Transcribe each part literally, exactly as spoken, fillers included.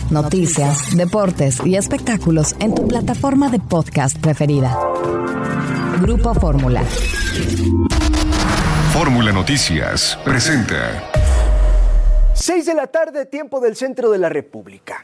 noticias, deportes y espectáculos en tu plataforma de podcast preferida. Grupo Fórmula. Fórmula Noticias presenta. Seis de la tarde, tiempo del centro de la República.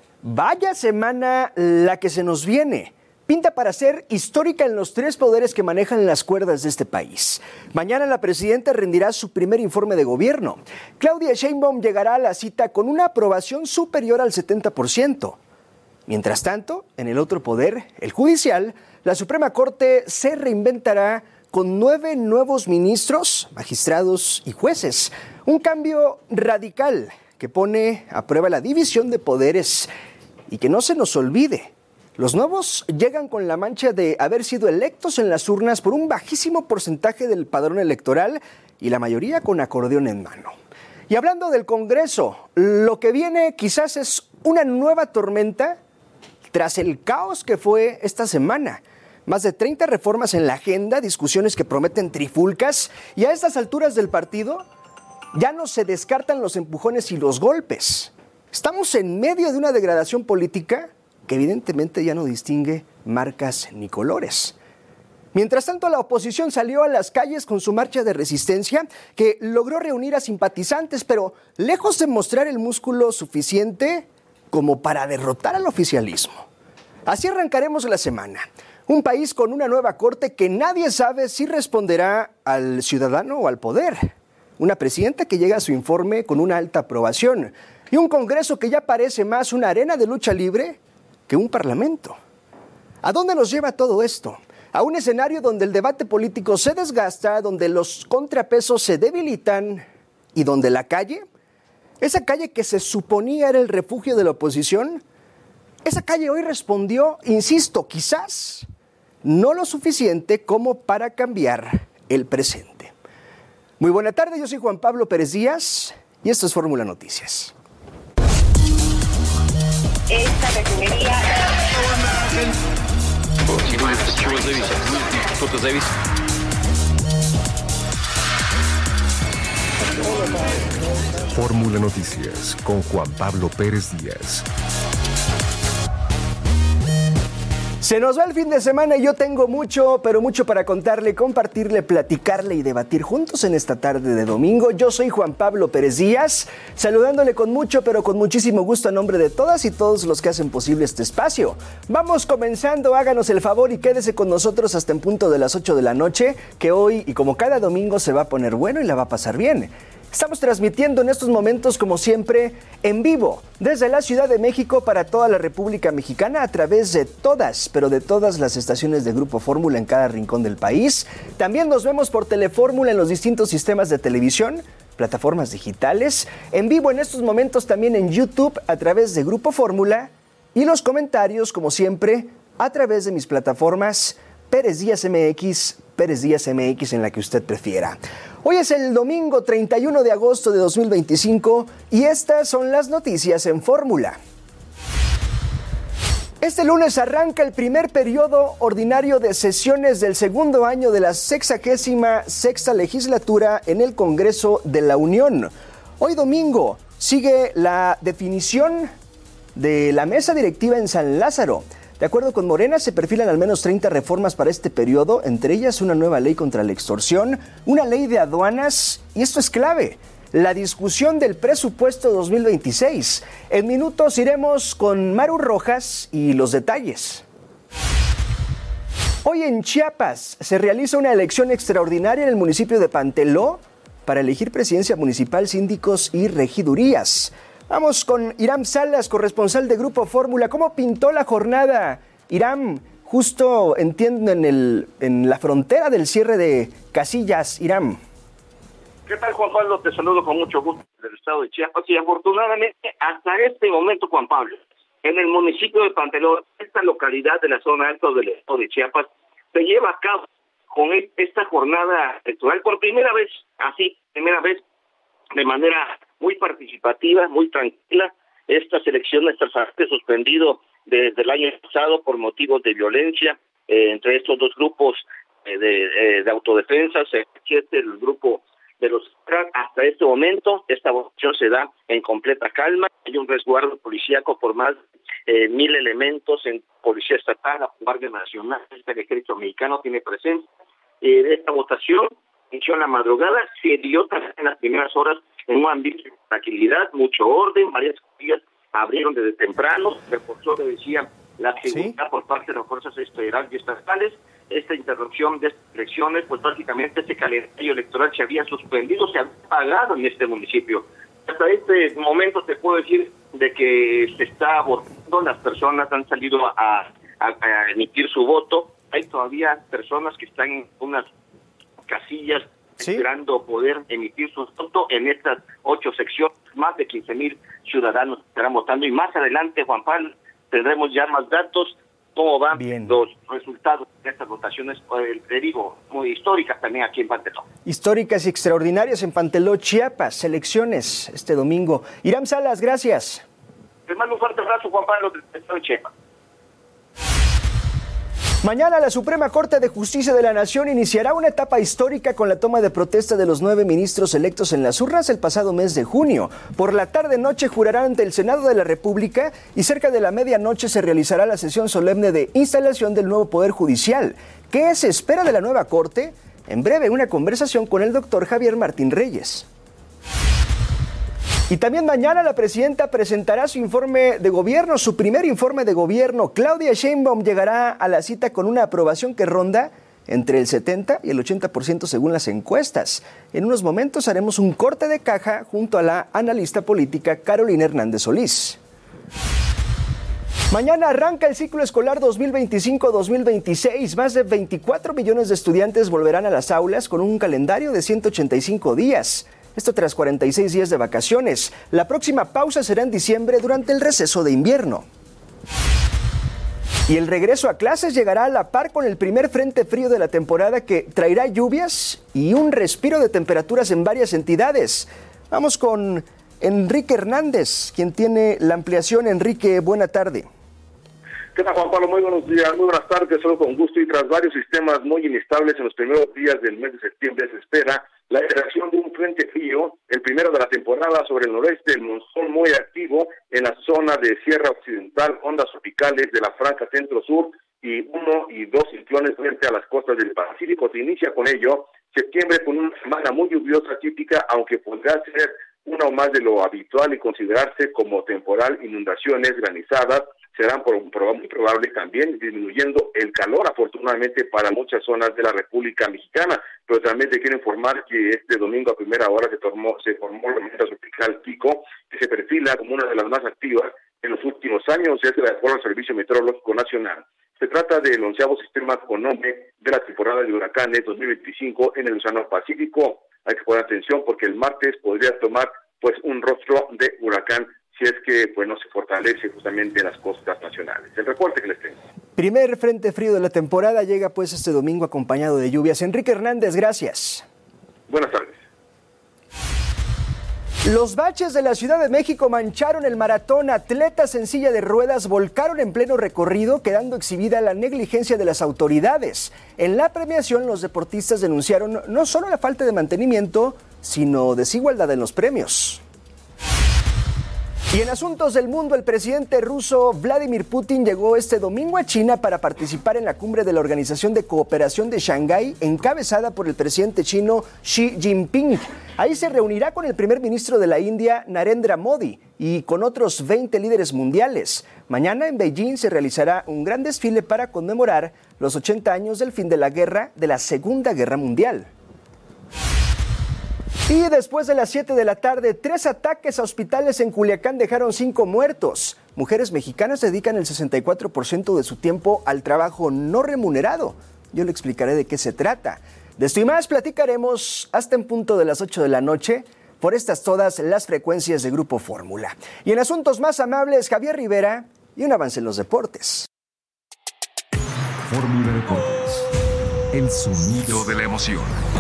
Vaya semana la que se nos viene. Pinta para ser histórica en los tres poderes que manejan las cuerdas de este país. Mañana la presidenta rendirá su primer informe de gobierno. Claudia Sheinbaum llegará a la cita con una aprobación superior al setenta por ciento. Mientras tanto, en el otro poder, el judicial, la Suprema Corte se reinventará con nueve nuevos ministros, magistrados y jueces. Un cambio radical que pone a prueba la división de poderes y que no se nos olvide. Los nuevos llegan con la mancha de haber sido electos en las urnas por un bajísimo porcentaje del padrón electoral y la mayoría con acordeón en mano. Y hablando del Congreso, lo que viene quizás es una nueva tormenta tras el caos que fue esta semana. Más de treinta reformas en la agenda, discusiones que prometen trifulcas y a estas alturas del partido ya no se descartan los empujones y los golpes. Estamos en medio de una degradación política que evidentemente ya no distingue marcas ni colores. Mientras tanto, la oposición salió a las calles con su marcha de resistencia que logró reunir a simpatizantes, pero lejos de mostrar el músculo suficiente como para derrotar al oficialismo. Así arrancaremos la semana. Un país con una nueva corte que nadie sabe si responderá al ciudadano o al poder. Una presidenta que llega a su informe con una alta aprobación. Y un Congreso que ya parece más una arena de lucha libre que un parlamento. ¿A dónde nos lleva todo esto? A un escenario donde el debate político se desgasta, donde los contrapesos se debilitan y donde la calle, esa calle que se suponía era el refugio de la oposición, esa calle hoy respondió, insisto, quizás no lo suficiente como para cambiar el presente. Muy buena tarde, yo soy Juan Pablo Pérez Díaz y esto es Fórmula Noticias. Esta refinería... Fórmula Noticias con Juan Pablo Pérez Díaz. Se nos va el fin de semana y yo tengo mucho, pero mucho para contarle, compartirle, platicarle y debatir juntos en esta tarde de domingo. Yo soy Juan Pablo Pérez Díaz, saludándole con mucho, pero con muchísimo gusto a nombre de todas y todos los que hacen posible este espacio. Vamos comenzando, háganos el favor y quédese con nosotros hasta en punto de las ocho de la noche, que hoy y como cada domingo se va a poner bueno y la va a pasar bien. Estamos transmitiendo en estos momentos, como siempre, en vivo, desde la Ciudad de México para toda la República Mexicana a través de todas, pero de todas las estaciones de Grupo Fórmula en cada rincón del país. También nos vemos por Telefórmula en los distintos sistemas de televisión, plataformas digitales, en vivo en estos momentos también en YouTube a través de Grupo Fórmula y los comentarios, como siempre, a través de mis plataformas Pérez Díaz M X, Pérez Díaz M X en la que usted prefiera. Hoy es el domingo treinta y uno de agosto de dos mil veinticinco y estas son las noticias en Fórmula. Este lunes arranca el primer periodo ordinario de sesiones del segundo año de la sexagésima sexta legislatura en el Congreso de la Unión. Hoy domingo sigue la definición de la mesa directiva en San Lázaro. De acuerdo con Morena, se perfilan al menos treinta reformas para este periodo, entre ellas una nueva ley contra la extorsión, una ley de aduanas, y esto es clave, la discusión del presupuesto dos mil veintiséis. En minutos iremos con Maru Rojas y los detalles. Hoy en Chiapas se realiza una elección extraordinaria en el municipio de Panteló para elegir presidencia municipal, síndicos y regidurías. Vamos con Iram Salas, corresponsal de Grupo Fórmula. ¿Cómo pintó la jornada? Iram, justo entiendo en, el, en la frontera del cierre de casillas. Iram. ¿Qué tal, Juan Pablo? Te saludo con mucho gusto del estado de Chiapas y afortunadamente hasta este momento, Juan Pablo, en el municipio de Pantelón, esta localidad de la zona alta del estado de Chiapas, se lleva a cabo con esta jornada electoral por primera vez, así, primera vez, de manera muy participativa, muy tranquila. Estas elecciones tras haberse suspendido desde el año pasado por motivos de violencia eh, entre estos dos grupos eh, de, eh, de autodefensa, el grupo de los hasta este momento. Esta votación se da en completa calma. Hay un resguardo policíaco por más de eh, mil elementos en Policía Estatal, la Guardia Nacional, el Ejército Mexicano tiene presencia. Eh, esta votación inició en la madrugada, se dio también en las primeras horas en un ambiente de tranquilidad, mucho orden, varias escuelas abrieron desde temprano, reforzó, le decía, la seguridad ¿Sí? por parte de las fuerzas federales y estatales. Esta interrupción de estas elecciones, pues básicamente este calendario electoral se había suspendido, se había apagado en este municipio. Hasta este momento te puedo decir de que se está votando, las personas han salido a, a, a emitir su voto, hay todavía personas que están en unas casillas ¿Sí? esperando poder emitir su voto en estas ocho secciones, más de quince mil ciudadanos estarán votando y más adelante, Juan Pablo, tendremos ya más datos, cómo van Bien. los resultados de estas votaciones, te digo, muy históricas también aquí en Panteló. Históricas y extraordinarias en Panteló, Chiapas, elecciones este domingo. Iram Salas, gracias. Te mando un fuerte abrazo, Juan Pablo, del estado de Chiapas. Mañana la Suprema Corte de Justicia de la Nación iniciará una etapa histórica con la toma de protesta de los nueve ministros electos en las urnas el pasado mes de junio. Por la tarde-noche jurarán ante el Senado de la República y cerca de la medianoche se realizará la sesión solemne de instalación del nuevo Poder Judicial. ¿Qué se espera de la nueva Corte? En breve, una conversación con el doctor Javier Martín Reyes. Y también mañana la presidenta presentará su informe de gobierno, su primer informe de gobierno. Claudia Sheinbaum llegará a la cita con una aprobación que ronda entre el setenta y el ochenta por ciento según las encuestas. En unos momentos haremos un corte de caja junto a la analista política Carolina Hernández Solís. Mañana arranca el ciclo escolar dos mil veinticinco dos mil veintiséis. Más de veinticuatro millones de estudiantes volverán a las aulas con un calendario de ciento ochenta y cinco días. Esto tras cuarenta y seis días de vacaciones. La próxima pausa será en diciembre durante el receso de invierno. Y el regreso a clases llegará a la par con el primer frente frío de la temporada que traerá lluvias y un respiro de temperaturas en varias entidades. Vamos con Enrique Hernández, quien tiene la ampliación. Enrique, buena tarde. ¿Qué tal, Juan Pablo? Muy buenos días, muy buenas tardes, solo con gusto. Y tras varios sistemas muy inestables en los primeros días del mes de septiembre, se espera la interacción de un frente frío, el primero de la temporada, sobre el noreste, el monzón muy activo en la zona de Sierra Occidental, ondas tropicales de la franja centro-sur y uno y dos ciclones frente a las costas del Pacífico. Se inicia con ello septiembre con una semana muy lluviosa típica, aunque podrá ser una o más de lo habitual y considerarse como temporal. Inundaciones, granizadas serán por, por, muy probables también, disminuyendo el calor afortunadamente para muchas zonas de la República Mexicana. Pero también te quiero informar que este domingo a primera hora se formó, se formó la tormenta tropical Kiko, que se perfila como una de las más activas en los últimos años, es de acuerdo al Servicio Meteorológico Nacional. Se trata del onceavo sistema con nombre de la temporada de huracanes dos mil veinticinco en el Océano Pacífico. Hay que poner atención porque el martes podría tomar pues un rostro de huracán si es que pues no se fortalece justamente en las costas nacionales. El reporte que les tengo. Primer frente frío de la temporada llega pues este domingo acompañado de lluvias. Enrique Hernández, gracias. Buenas tardes. Los baches de la Ciudad de México mancharon el maratón. Atletas en silla de ruedas volcaron en pleno recorrido, quedando exhibida la negligencia de las autoridades. En la premiación, los deportistas denunciaron no solo la falta de mantenimiento, sino desigualdad en los premios. Y en asuntos del mundo, el presidente ruso Vladimir Putin llegó este domingo a China para participar en la cumbre de la Organización de Cooperación de Shanghái, encabezada por el presidente chino Xi Jinping. Ahí se reunirá con el primer ministro de la India, Narendra Modi, y con otros veinte líderes mundiales. Mañana en Beijing se realizará un gran desfile para conmemorar los ochenta años del fin de la guerra, de la Segunda Guerra Mundial. Y después de las siete de la tarde, tres ataques a hospitales en Culiacán dejaron cinco muertos. Mujeres mexicanas dedican el sesenta y cuatro por ciento de su tiempo al trabajo no remunerado. Yo le explicaré de qué se trata. De esto y más platicaremos hasta en punto de las ocho de la noche por estas todas las frecuencias de Grupo Fórmula. Y en asuntos más amables, Javier Rivera y un avance en los deportes. Fórmula Deportes, el sonido de la emoción.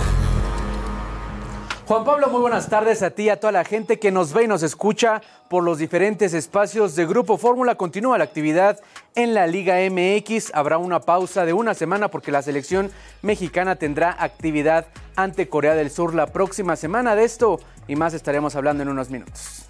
Juan Pablo, muy buenas tardes a ti y a toda la gente que nos ve y nos escucha por los diferentes espacios de Grupo Fórmula. Continúa la actividad En la Liga M X habrá una pausa de una semana porque la selección mexicana tendrá actividad ante Corea del Sur la próxima semana. De esto y más estaremos hablando en unos minutos.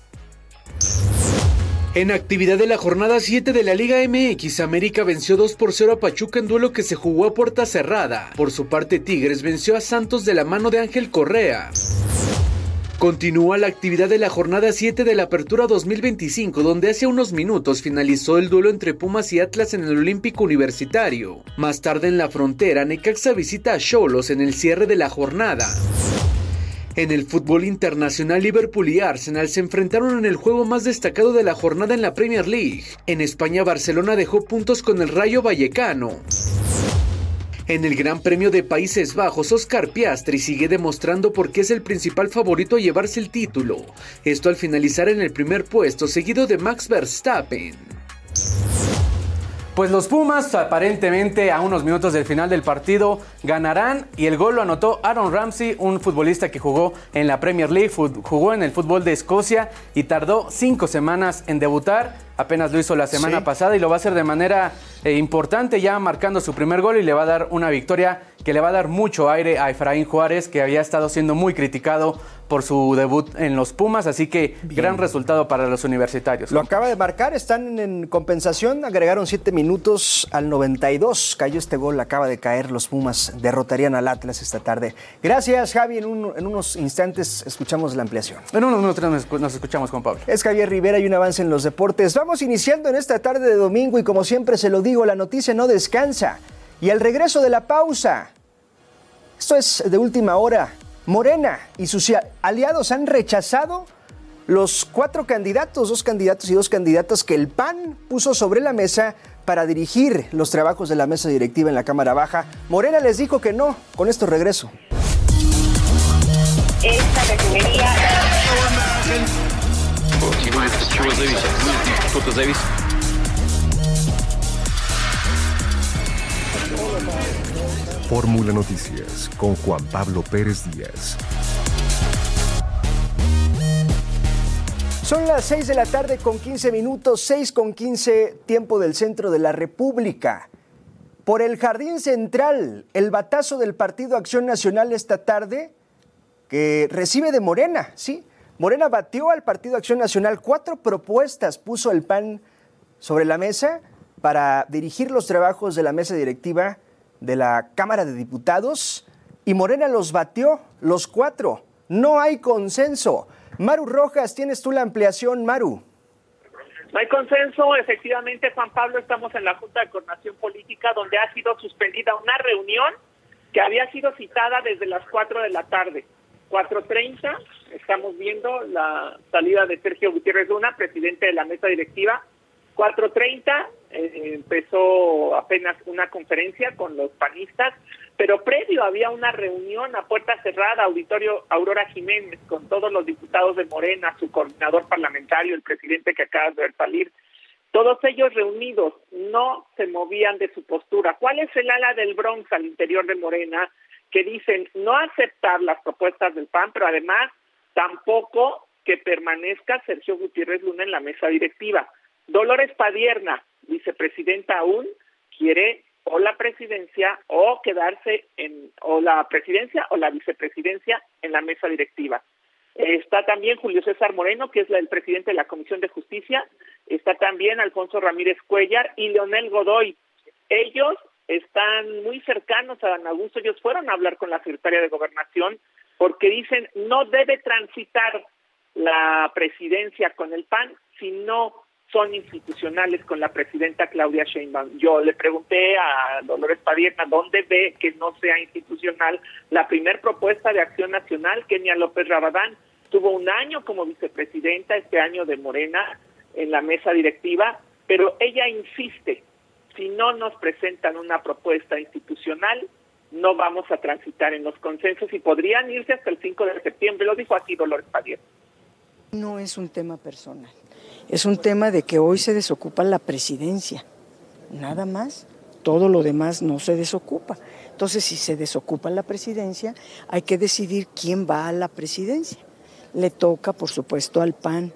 En actividad de la jornada siete de la Liga M X, América venció dos por cero a Pachuca en duelo que se jugó a puerta cerrada. Por su parte, Tigres venció a Santos de la mano de Ángel Correa. Continúa la actividad de la jornada siete de la Apertura dos mil veinticinco, donde hace unos minutos finalizó el duelo entre Pumas y Atlas en el Olímpico Universitario. Más tarde en la frontera, Necaxa visita a Xolos en el cierre de la jornada. En el fútbol internacional, Liverpool y Arsenal se enfrentaron en el juego más destacado de la jornada en la Premier League. En España, Barcelona dejó puntos con el Rayo Vallecano. En el Gran Premio de Países Bajos, Oscar Piastri sigue demostrando por qué es el principal favorito a llevarse el título. Esto al finalizar en el primer puesto, seguido de Max Verstappen. Pues los Pumas, aparentemente a unos minutos del final del partido, ganarán y el gol lo anotó Aaron Ramsey, un futbolista que jugó en la Premier League, jugó en el fútbol de Escocia y tardó cinco semanas en debutar. Apenas lo hizo la semana sí. pasada y lo va a hacer de manera eh, importante, ya marcando su primer gol, y le va a dar una victoria que le va a dar mucho aire a Efraín Juárez, que había estado siendo muy criticado por su debut en los Pumas, así que Bien. gran resultado para los universitarios. Lo acaba de marcar, están en compensación, agregaron siete minutos al noventa y dos, cayó este gol, acaba de caer, los Pumas derrotarían al Atlas esta tarde. Gracias, Javi, en, un, en unos instantes escuchamos la ampliación. En unos minutos nos escuchamos, Juan Pablo. Es Javier Rivera y un avance en los deportes. Vamos iniciando en esta tarde de domingo y como siempre se lo digo, la noticia no descansa. Y al regreso de la pausa, esto es de última hora, Morena y sus aliados han rechazado los cuatro candidatos, dos candidatos y dos candidatas que el P A N puso sobre la mesa para dirigir los trabajos de la mesa directiva en la Cámara Baja. Morena les dijo que no. Con esto regreso. Esta refinería... Fórmula Noticias con Juan Pablo Pérez Díaz. Son las seis de la tarde con quince minutos, seis con quince, tiempo del centro de la República. Por el Jardín Central, el batazo del Partido Acción Nacional esta tarde, que recibe de Morena, ¿sí? Morena batió al Partido Acción Nacional. Cuatro propuestas puso el P A N sobre la mesa para dirigir los trabajos de la mesa directiva de la Cámara de Diputados y Morena los batió, los cuatro. No hay consenso. Maru Rojas, tienes tú la ampliación, Maru. No hay consenso, efectivamente, Juan Pablo, estamos en la Junta de Coordinación Política donde ha sido suspendida una reunión que había sido citada desde las cuatro de la tarde. cuatro treinta, estamos viendo la salida de Sergio Gutiérrez Luna, presidente de la mesa directiva. cuatro treinta eh, empezó apenas una conferencia con los panistas, pero previo había una reunión a puerta cerrada, auditorio Aurora Jiménez, con todos los diputados de Morena, su coordinador parlamentario, el presidente que acaba de ver salir, todos ellos reunidos, no se movían de su postura. ¿Cuál es el ala del Bronx al interior de Morena? Que dicen no aceptar las propuestas del P A N, pero además tampoco que permanezca Sergio Gutiérrez Luna en la mesa directiva. Dolores Padierna, vicepresidenta aún, quiere o la presidencia o quedarse en o la presidencia o la vicepresidencia en la mesa directiva. Está también Julio César Moreno, que es el presidente de la Comisión de Justicia. Está también Alfonso Ramírez Cuellar y Leonel Godoy. Ellos están muy cercanos a Dan Augusto. Ellos fueron a hablar con la secretaria de Gobernación porque dicen no debe transitar la presidencia con el P A N si no son institucionales con la presidenta Claudia Sheinbaum. Yo le pregunté a Dolores Padierna dónde ve que no sea institucional la primer propuesta de Acción Nacional. Kenia López Rabadán tuvo un año como vicepresidenta, este año de Morena, en la mesa directiva, pero ella insiste, si no nos presentan una propuesta institucional, no vamos a transitar en los consensos y podrían irse hasta el cinco de septiembre, lo dijo así Dolores Padierna. No es un tema personal, es un tema de que hoy se desocupa la presidencia, nada más, todo lo demás no se desocupa. Entonces, si se desocupa la presidencia, hay que decidir quién va a la presidencia. Le toca, por supuesto, al P A N.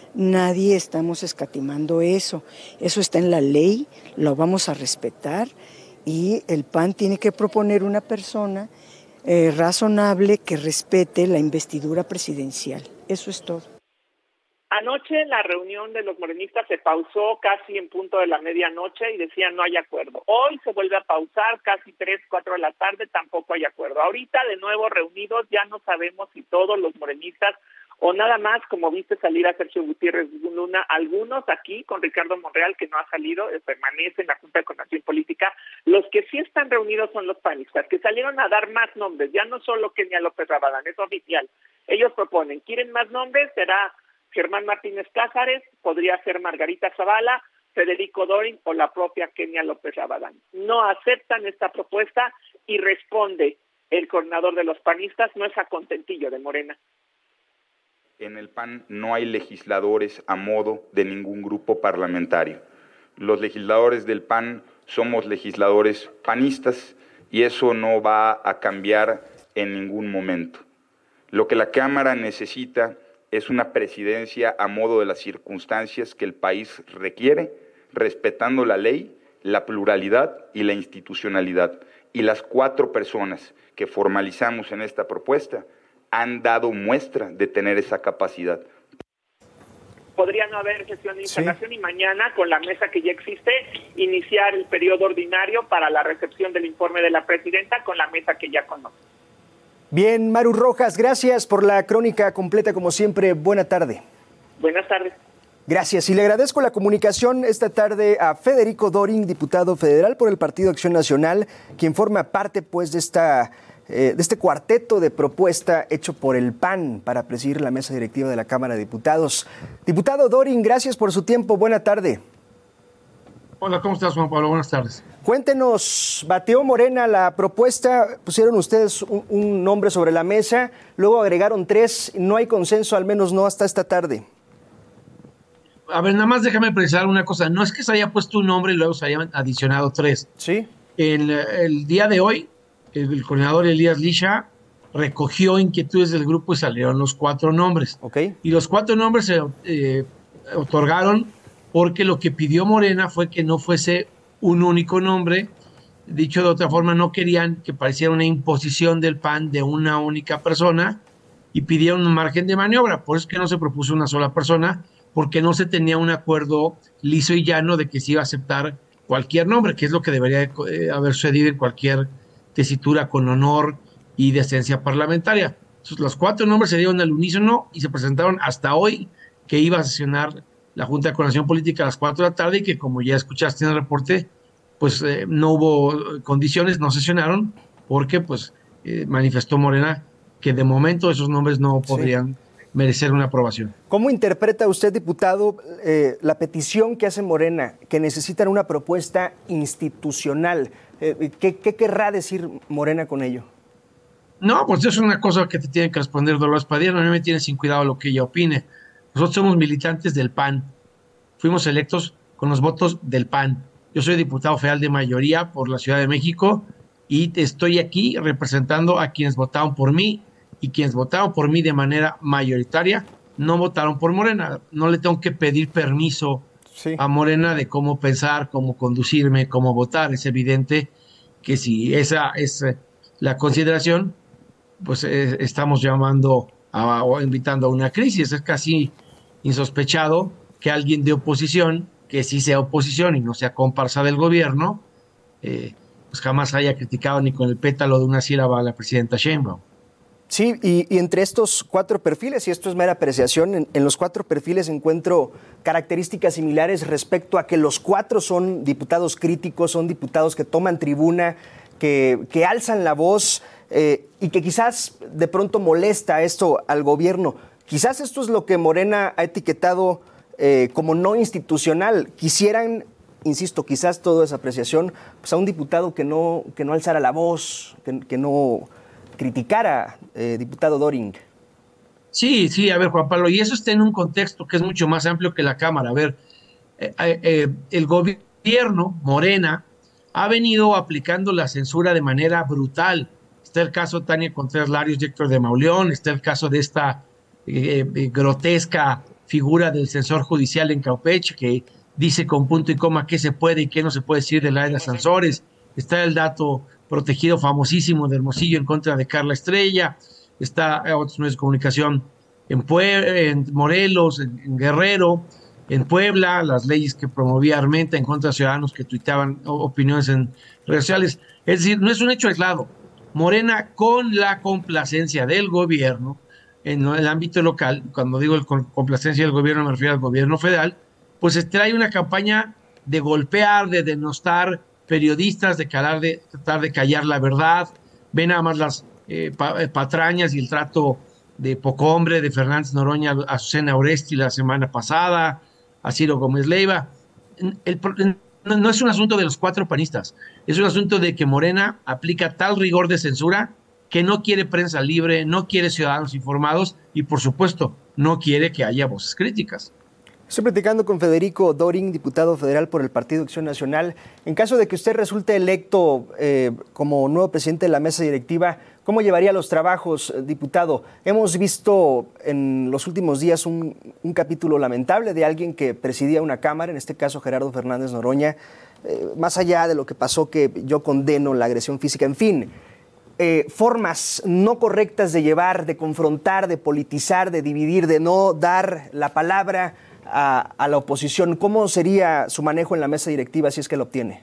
Nadie estamos escatimando eso. Eso está en la ley, lo vamos a respetar y el P A N tiene que proponer una persona eh, razonable que respete la investidura presidencial. Eso es todo. Anoche la reunión de los morenistas se pausó casi en punto de la medianoche y decían no hay acuerdo. Hoy se vuelve a pausar casi tres, cuatro de la tarde, tampoco hay acuerdo. Ahorita de nuevo reunidos, ya no sabemos si todos los morenistas o nada más, como viste salir a Sergio Gutiérrez Luna, algunos aquí con Ricardo Monreal que no ha salido, eh, permanece en la Junta de Coordinación Política. Los que sí están reunidos son los panistas, que salieron a dar más nombres, ya no solo Kenia López Rabadán, es oficial. Ellos proponen, ¿quieren más nombres? Será Germán Martínez Cázares, podría ser Margarita Zavala, Federico Dorin o la propia Kenia López Rabadán. No aceptan esta propuesta y responde el coordinador de los panistas, no es a contentillo de Morena. En el P A N no hay legisladores a modo de ningún grupo parlamentario. Los legisladores del P A N somos legisladores panistas y eso no va a cambiar en ningún momento. Lo que la Cámara necesita es una presidencia a modo de las circunstancias que el país requiere, respetando la ley, la pluralidad y la institucionalidad. Y las cuatro personas que formalizamos en esta propuesta han dado muestra de tener esa capacidad. Podría no haber sesión de integración Sí. y mañana, con la mesa que ya existe, iniciar el periodo ordinario para la recepción del informe de la presidenta con la mesa que ya conoce. Bien, Maru Rojas, gracias por la crónica completa, como siempre. Buena tarde. Buenas tardes. Gracias. Y le agradezco la comunicación esta tarde a Federico Dorin, diputado federal por el Partido Acción Nacional, quien forma parte pues de esta eh, de este cuarteto de propuesta hecho por el P A N para presidir la mesa directiva de la Cámara de Diputados. Diputado Dorin, gracias por su tiempo. Buena tarde. Hola, ¿cómo estás, Juan Pablo? Buenas tardes. Cuéntenos, bateó Morena la propuesta, pusieron ustedes un, un nombre sobre la mesa, luego agregaron tres, no hay consenso, al menos no hasta esta tarde. A ver, nada más déjame precisar una cosa, no es que se haya puesto un nombre y luego se hayan adicionado tres. Sí. El, el día de hoy, el, el coordinador Elías Lisha recogió inquietudes del grupo y salieron los cuatro nombres. Okay. Y los cuatro nombres se eh, otorgaron porque lo que pidió Morena fue que no fuese un único nombre. Dicho de otra forma, no querían que pareciera una imposición del P A N de una única persona y pidieron un margen de maniobra. Por eso es que no se propuso una sola persona, porque no se tenía un acuerdo liso y llano de que se iba a aceptar cualquier nombre, que es lo que debería eh, haber sucedido en cualquier tesitura con honor y decencia parlamentaria. Entonces, los cuatro nombres se dieron al unísono y se presentaron hasta hoy, que iba a sesionar la Junta de Coordinación Política a las cuatro de la tarde y que, como ya escuchaste en el reporte, pues eh, no hubo condiciones, no sesionaron, porque pues eh, manifestó Morena que de momento esos nombres no podrían sí. merecer una aprobación. ¿Cómo interpreta usted, diputado, eh, la petición que hace Morena, que necesitan una propuesta institucional? Eh, ¿qué, ¿Qué querrá decir Morena con ello? No, pues eso es una cosa que te tiene que responder Dolores Padilla, a mí me tiene sin cuidado lo que ella opine. Nosotros somos militantes del P A N, fuimos electos con los votos del P A N. Yo soy diputado federal de mayoría por la Ciudad de México y estoy aquí representando a quienes votaron por mí y quienes votaron por mí de manera mayoritaria no votaron por Morena. No le tengo que pedir permiso sí. a Morena de cómo pensar, cómo conducirme, cómo votar. Es evidente que si esa es la consideración, pues eh, estamos llamando a, o invitando a una crisis. Es casi insospechado que alguien de oposición, que sí sea oposición y no sea comparsa del gobierno, eh, pues jamás haya criticado ni con el pétalo de una sílaba a la presidenta Sheinbaum. Sí, y, y entre estos cuatro perfiles, y esto es mera apreciación, en, en los cuatro perfiles encuentro características similares respecto a que los cuatro son diputados críticos, son diputados que toman tribuna, que, que alzan la voz eh, y que quizás de pronto molesta esto al gobierno. Quizás esto es lo que Morena ha etiquetado eh, como no institucional. Quisieran, insisto, quizás todo es apreciación, pues a un diputado que no, que no alzara la voz, que, que no criticara, eh, diputado Dorin. Sí, sí, a ver, Juan Pablo, y eso está en un contexto que es mucho más amplio que la Cámara. A ver, eh, eh, el gobierno, Morena, ha venido aplicando la censura de manera brutal. Está el caso Tania Contreras Larios y Héctor de Mauleón, está el caso de esta eh, eh, grotesca figura del censor judicial en Campeche, que dice con punto y coma qué se puede y qué no se puede decir de la de las Ansores. Está el dato protegido famosísimo de Hermosillo en contra de Carla Estrella. Está otros medios de comunicación en, Pue- en Morelos, en, en Guerrero, en Puebla, las leyes que promovía Armenta en contra de ciudadanos que tuitaban opiniones en redes sociales. Es decir, no es un hecho aislado. Morena, con la complacencia del gobierno, en el ámbito local, cuando digo el con complacencia del gobierno me refiero al gobierno federal, pues se trae una campaña de golpear, de denostar periodistas, de, calar, de tratar de callar la verdad. Ven nada más las eh, pa, patrañas y el trato de poco hombre de Fernández Noroña a Azucena Oresti la semana pasada, a Ciro Gómez Leiva. El, el, no, no es un asunto de los cuatro panistas, es un asunto de que Morena aplica tal rigor de censura que no quiere prensa libre, no quiere ciudadanos informados y, por supuesto, no quiere que haya voces críticas. Estoy platicando con Federico Dorin, diputado federal por el Partido Acción Nacional. En caso de que usted resulte electo eh, como nuevo presidente de la mesa directiva, ¿cómo llevaría los trabajos, diputado? Hemos visto en los últimos días un, un capítulo lamentable de alguien que presidía una Cámara, en este caso Gerardo Fernández Noroña, eh, más allá de lo que pasó, que yo condeno la agresión física, en fin, eh, formas no correctas de llevar, de confrontar, de politizar, de dividir, de no dar la palabra A, a la oposición. ¿Cómo sería su manejo en la mesa directiva si es que lo obtiene?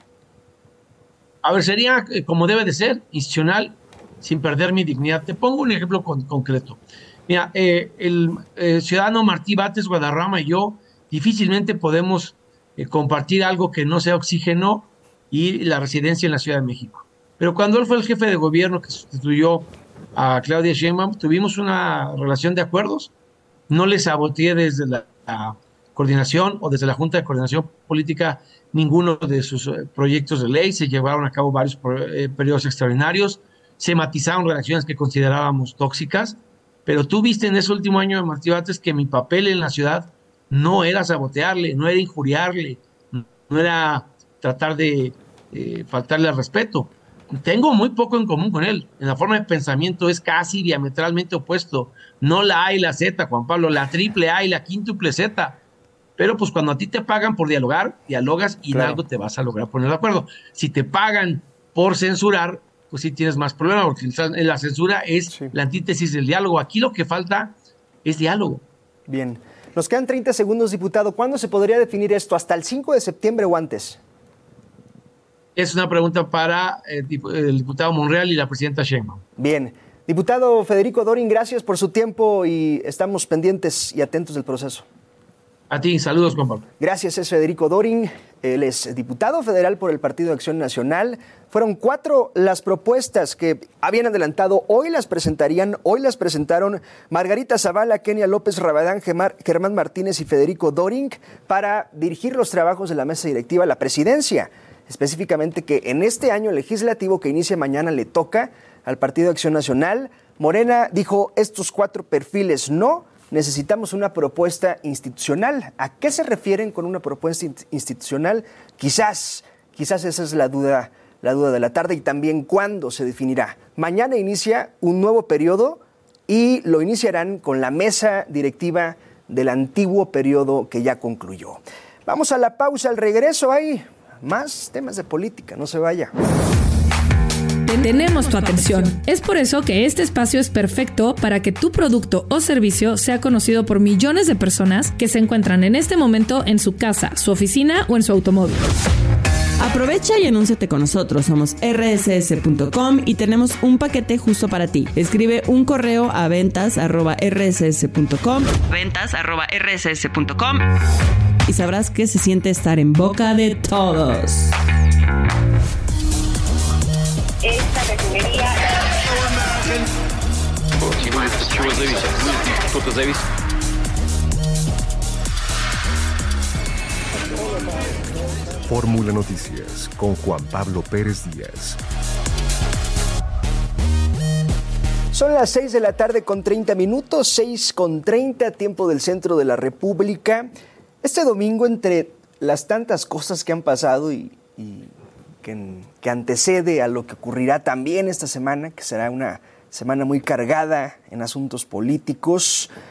A ver, sería eh, como debe de ser, institucional, sin perder mi dignidad. Te pongo un ejemplo con, concreto. Mira, eh, el eh, ciudadano Martí Bates Guadarrama y yo difícilmente podemos eh, compartir algo que no sea oxígeno y la residencia en la Ciudad de México. Pero cuando él fue el jefe de gobierno que sustituyó a Claudia Sheinbaum, tuvimos una relación de acuerdos. No le saboteé desde la, la coordinación o desde la Junta de Coordinación Política ninguno de sus eh, proyectos de ley. Se llevaron a cabo varios eh, periodos extraordinarios, se matizaron relaciones que considerábamos tóxicas, pero tú viste en ese último año de Martí Bates que mi papel en la ciudad no era sabotearle, no era injuriarle, no era tratar de eh, faltarle al respeto. Tengo muy poco en común con él. En la forma de pensamiento es casi diametralmente opuesto. No la A y la Z, Juan Pablo, la triple A y la quíntuple Z. Pero pues cuando a ti te pagan por dialogar, dialogas y claro, en algo te vas a lograr poner de acuerdo. Si te pagan por censurar, pues sí tienes más problemas, porque la censura es sí. la antítesis del diálogo. Aquí lo que falta es diálogo. Bien. Nos quedan treinta segundos, diputado. ¿Cuándo se podría definir esto? ¿Hasta el cinco de septiembre o antes? Es una pregunta para el diputado Monreal y la presidenta Sheinbaum. Bien. Diputado Federico Dorin, gracias por su tiempo y estamos pendientes y atentos del proceso. A ti, saludos, Juan Pablo. Gracias, es Federico Dorin. Él es diputado federal por el Partido de Acción Nacional. Fueron cuatro las propuestas que habían adelantado. Hoy las presentarían, hoy las presentaron Margarita Zavala, Kenia López Rabadán, Germán Martínez y Federico Dorin para dirigir los trabajos de la mesa directiva, la presidencia. Específicamente que en este año legislativo que inicia mañana le toca al Partido de Acción Nacional. Morena dijo, estos cuatro perfiles no. Necesitamos una propuesta institucional. ¿A qué se refieren con una propuesta institucional? Quizás, quizás esa es la duda, la duda de la tarde y también cuándo se definirá. Mañana inicia un nuevo periodo y lo iniciarán con la mesa directiva del antiguo periodo que ya concluyó. Vamos a la pausa, al regreso hay más temas de política, no se vaya. Tenemos tu atención. Es por eso que este espacio es perfecto para que tu producto o servicio sea conocido por millones de personas que se encuentran en este momento en su casa, su oficina o en su automóvil. Aprovecha y anúnciate con nosotros. Somos erre ese ese punto com y tenemos un paquete justo para ti. Escribe un correo a ventas arroba erre ese ese punto com, ventas arroba erre ese ese punto com y sabrás que se siente estar en boca de todos. Esta refinería Fórmula Noticias con Juan Pablo Pérez Díaz. Son las seis de la tarde con treinta minutos, seis con treinta, tiempo del centro de la República. Este domingo, entre las tantas cosas que han pasado y, y que, que antecede a lo que ocurrirá también esta semana, que será una semana muy cargada en asuntos políticos,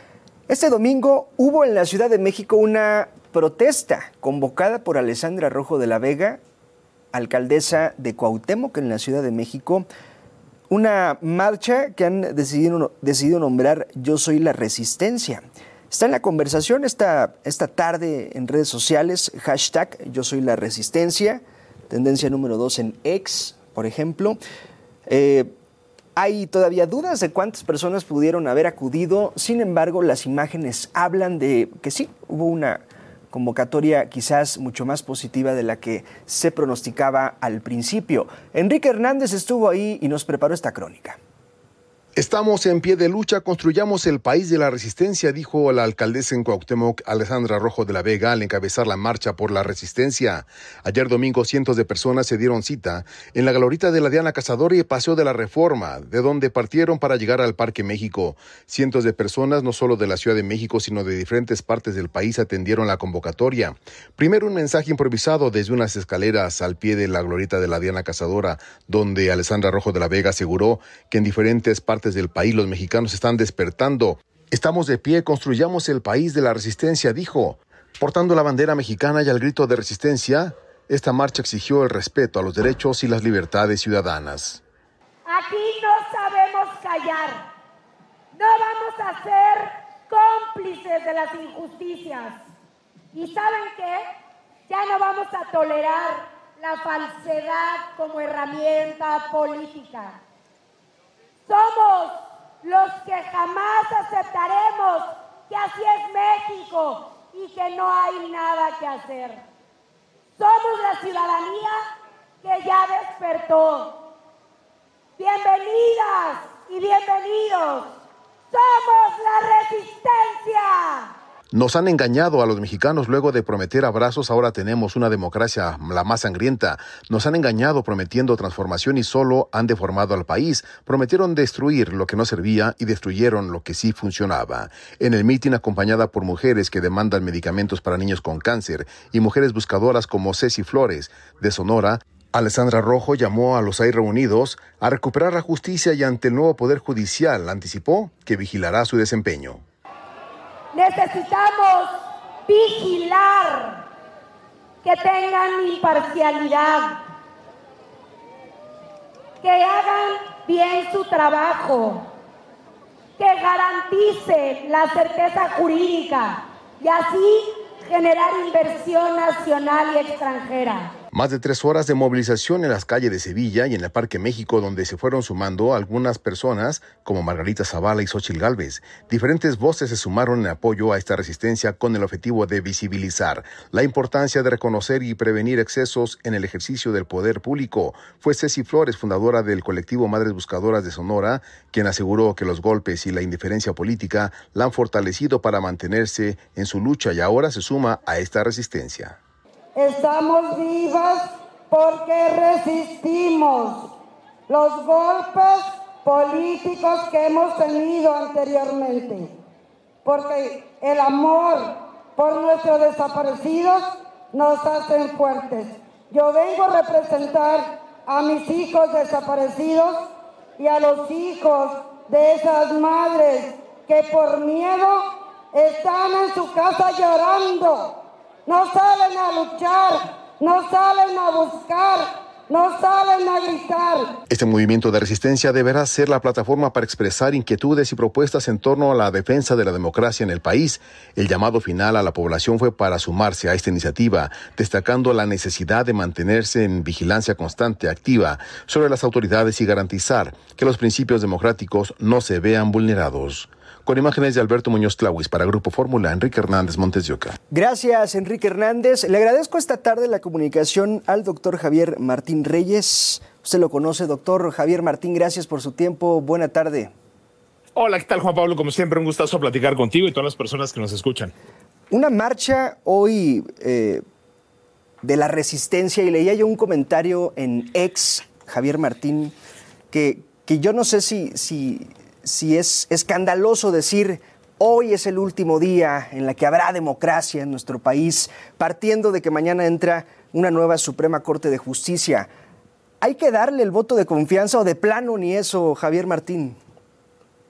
Este domingo hubo en la Ciudad de México una protesta convocada por Alessandra Rojo de la Vega, alcaldesa de Cuauhtémoc en la Ciudad de México. Una marcha que han decidido, decidido nombrar Yo Soy la Resistencia. Está en la conversación esta, esta tarde en redes sociales, hashtag Yo Soy la Resistencia, tendencia número dos en X, por ejemplo. Eh, hay todavía dudas de cuántas personas pudieron haber acudido, sin embargo, las imágenes hablan de que sí, hubo una convocatoria quizás mucho más positiva de la que se pronosticaba al principio. Enrique Hernández estuvo ahí y nos preparó esta crónica. Estamos en pie de lucha, construyamos el país de la resistencia, dijo la alcaldesa en Cuauhtémoc, Alessandra Rojo de la Vega, al encabezar la marcha por la resistencia. Ayer domingo, cientos de personas se dieron cita en la glorieta de la Diana Cazadora y Paseo de la Reforma, de donde partieron para llegar al Parque México. Cientos de personas, no solo de la Ciudad de México, sino de diferentes partes del país, atendieron la convocatoria. Primero un mensaje improvisado desde unas escaleras al pie de la glorieta de la Diana Cazadora, donde Alessandra Rojo de la Vega aseguró que en diferentes partes del país los mexicanos están despertando. Estamos de pie, construyamos el país de la resistencia, dijo. Portando la bandera mexicana y al grito de resistencia, esta marcha exigió el respeto a los derechos y las libertades ciudadanas. Aquí no sabemos callar. No vamos a ser cómplices de las injusticias. ¿Y saben qué? Ya no vamos a tolerar la falsedad como herramienta política. Somos los que jamás aceptaremos que así es México y que no hay nada que hacer. Somos la ciudadanía que ya despertó. Bienvenidas y bienvenidos. Somos la resistencia. Nos han engañado a los mexicanos luego de prometer abrazos, ahora tenemos una democracia la más sangrienta. Nos han engañado prometiendo transformación y solo han deformado al país. Prometieron destruir lo que no servía y destruyeron lo que sí funcionaba. En el mitin, acompañada por mujeres que demandan medicamentos para niños con cáncer y mujeres buscadoras como Ceci Flores, de Sonora, Alessandra Rojo llamó a los ahí reunidos a recuperar la justicia y ante el nuevo Poder Judicial anticipó que vigilará su desempeño. Necesitamos vigilar que tengan imparcialidad, que hagan bien su trabajo, que garanticen la certeza jurídica y así generar inversión nacional y extranjera. Más de tres horas de movilización en las calles de Sevilla y en el Parque México, donde se fueron sumando algunas personas como Margarita Zavala y Xóchitl Gálvez. Diferentes voces se sumaron en apoyo a esta resistencia con el objetivo de visibilizar la importancia de reconocer y prevenir excesos en el ejercicio del poder público. Fue Ceci Flores, fundadora del colectivo Madres Buscadoras de Sonora, quien aseguró que los golpes y la indiferencia política la han fortalecido para mantenerse en su lucha y ahora se suma a esta resistencia. Estamos vivas porque resistimos los golpes políticos que hemos tenido anteriormente, porque el amor por nuestros desaparecidos nos hace fuertes. Yo vengo a representar a mis hijos desaparecidos y a los hijos de esas madres que por miedo están en su casa llorando. No salen a luchar, no salen a buscar, no salen a gritar. Este movimiento de resistencia deberá ser la plataforma para expresar inquietudes y propuestas en torno a la defensa de la democracia en el país. El llamado final a la población fue para sumarse a esta iniciativa, destacando la necesidad de mantenerse en vigilancia constante, activa, sobre las autoridades y garantizar que los principios democráticos no se vean vulnerados. Con imágenes de Alberto Muñoz Tlahuis para Grupo Fórmula, Enrique Hernández, Montes de Oca. Gracias, Enrique Hernández. Le agradezco esta tarde la comunicación al doctor Javier Martín Reyes. Usted lo conoce, doctor Javier Martín, gracias por su tiempo. Buena tarde. Hola, ¿qué tal, Juan Pablo? Como siempre, un gustazo platicar contigo y todas las personas que nos escuchan. Una marcha hoy eh, de la resistencia, y leía yo un comentario en X, Javier Martín, que, que yo no sé si... si si es escandaloso decir hoy es el último día en la que habrá democracia en nuestro país, partiendo de que mañana entra una nueva Suprema Corte de Justicia. ¿Hay que darle el voto de confianza o de plano ni eso, Javier Martín?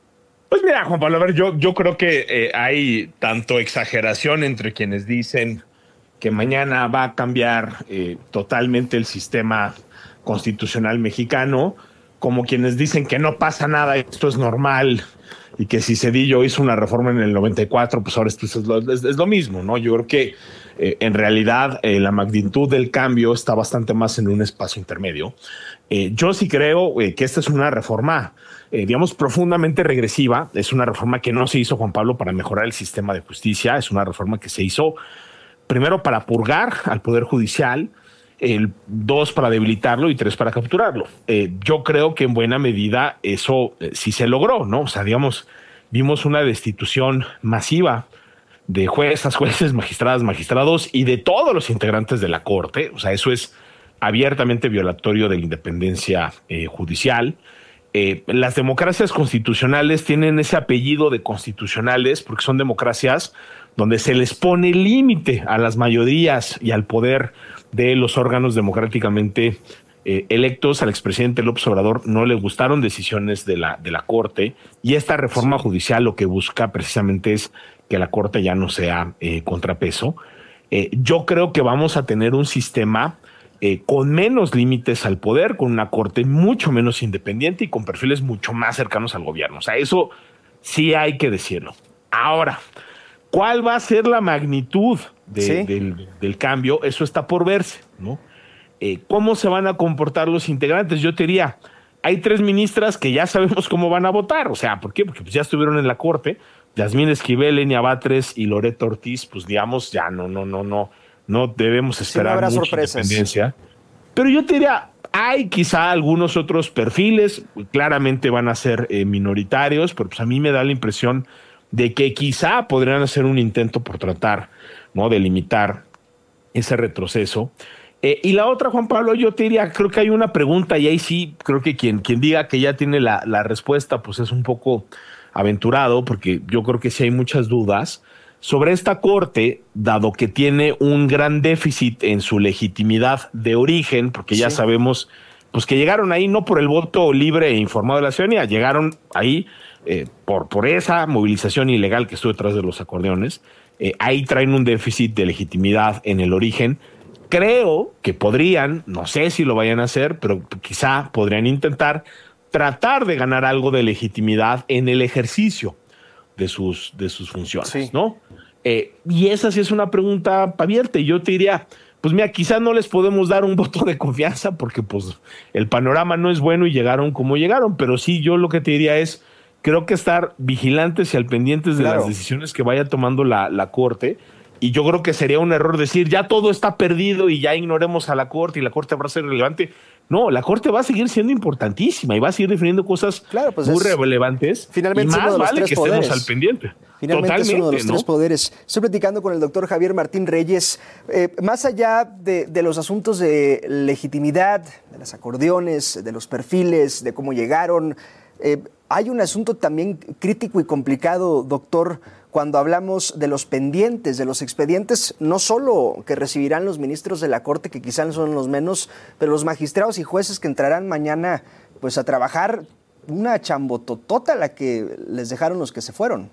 Pues mira, Juan Pablo, a ver, yo, yo creo que eh, hay tanto exageración entre quienes dicen que mañana va a cambiar eh, totalmente el sistema constitucional mexicano, como quienes dicen que no pasa nada, esto es normal, y que si Zedillo hizo una reforma en el noventa y cuatro, pues ahora esto es lo, es, es lo mismo, ¿no? Yo creo que eh, en realidad eh, la magnitud del cambio está bastante más en un espacio intermedio. Eh, yo sí creo eh, que esta es una reforma, eh, digamos, profundamente regresiva. Es una reforma que no se hizo, Juan Pablo, para mejorar el sistema de justicia. Es una reforma que se hizo primero para purgar al Poder Judicial, el dos para debilitarlo y tres para capturarlo. Eh, yo creo que en buena medida eso eh, sí se logró, ¿no? O sea, digamos, vimos una destitución masiva de juezas, jueces, magistradas, magistrados y de todos los integrantes de la Corte. O sea, eso es abiertamente violatorio de la independencia eh, judicial. Eh, las democracias constitucionales tienen ese apellido de constitucionales porque son democracias donde se les pone límite a las mayorías y al poder de los órganos democráticamente eh, electos. Al expresidente López Obrador no le gustaron decisiones de la, de la Corte, y esta reforma judicial lo que busca precisamente es que la Corte ya no sea eh, contrapeso. Eh, yo creo que vamos a tener un sistema eh, con menos límites al poder, con una Corte mucho menos independiente y con perfiles mucho más cercanos al gobierno. O sea, eso sí hay que decirlo. Ahora, ¿cuál va a ser la magnitud de, ¿Sí? del, del cambio? Eso está por verse, ¿no? Eh, ¿Cómo se van a comportar los integrantes? Yo te diría, hay tres ministras que ya sabemos cómo van a votar. O sea, ¿por qué? Porque pues ya estuvieron en la Corte. Yasmín Esquivel, Enia Batres y Loreto Ortiz, pues digamos, ya no, no, no, no, no debemos esperar sí, no mucha sorpresas. Independencia. Pero yo te diría, hay quizá algunos otros perfiles, claramente van a ser eh, minoritarios, pero pues a mí me da la impresión de que quizá podrían hacer un intento por tratar, ¿no?, de limitar ese retroceso. Eh, y la otra, Juan Pablo, yo te diría, creo que hay una pregunta y ahí sí, creo que quien, quien diga que ya tiene la, la respuesta, pues es un poco aventurado, porque yo creo que sí hay muchas dudas sobre esta Corte, dado que tiene un gran déficit en su legitimidad de origen, porque ya sí. sabemos pues que llegaron ahí no por el voto libre e informado de la ciudadanía, llegaron ahí Eh, por, por esa movilización ilegal que estuvo detrás de los acordeones. Eh, ahí traen un déficit de legitimidad en el origen. Creo que podrían, no sé si lo vayan a hacer, pero quizá podrían intentar tratar de ganar algo de legitimidad en el ejercicio de sus, de sus funciones, sí. ¿no? Eh, y esa sí es una pregunta abierta. Y yo te diría, pues mira, quizá no les podemos dar un voto de confianza porque pues el panorama no es bueno y llegaron como llegaron, pero sí, yo lo que te diría es, creo que estar vigilantes y al pendientes de claro. las decisiones que vaya tomando la, la Corte. Y yo creo que sería un error decir, ya todo está perdido y ya ignoremos a la Corte y la Corte va a ser relevante. No, la Corte va a seguir siendo importantísima y va a seguir definiendo cosas claro, pues muy es, relevantes. Finalmente y más uno de los vale tres que poderes. estemos al pendiente. Finalmente Totalmente, es uno de los ¿no? tres poderes. Estoy platicando con el doctor Javier Martín Reyes. Eh, más allá de, de los asuntos de legitimidad, de las acordeones, de los perfiles, de cómo llegaron, eh, hay un asunto también crítico y complicado, doctor, cuando hablamos de los pendientes, de los expedientes, no solo que recibirán los ministros de la Corte, que quizás son los menos, pero los magistrados y jueces que entrarán mañana pues a trabajar, una chambototota la que les dejaron los que se fueron.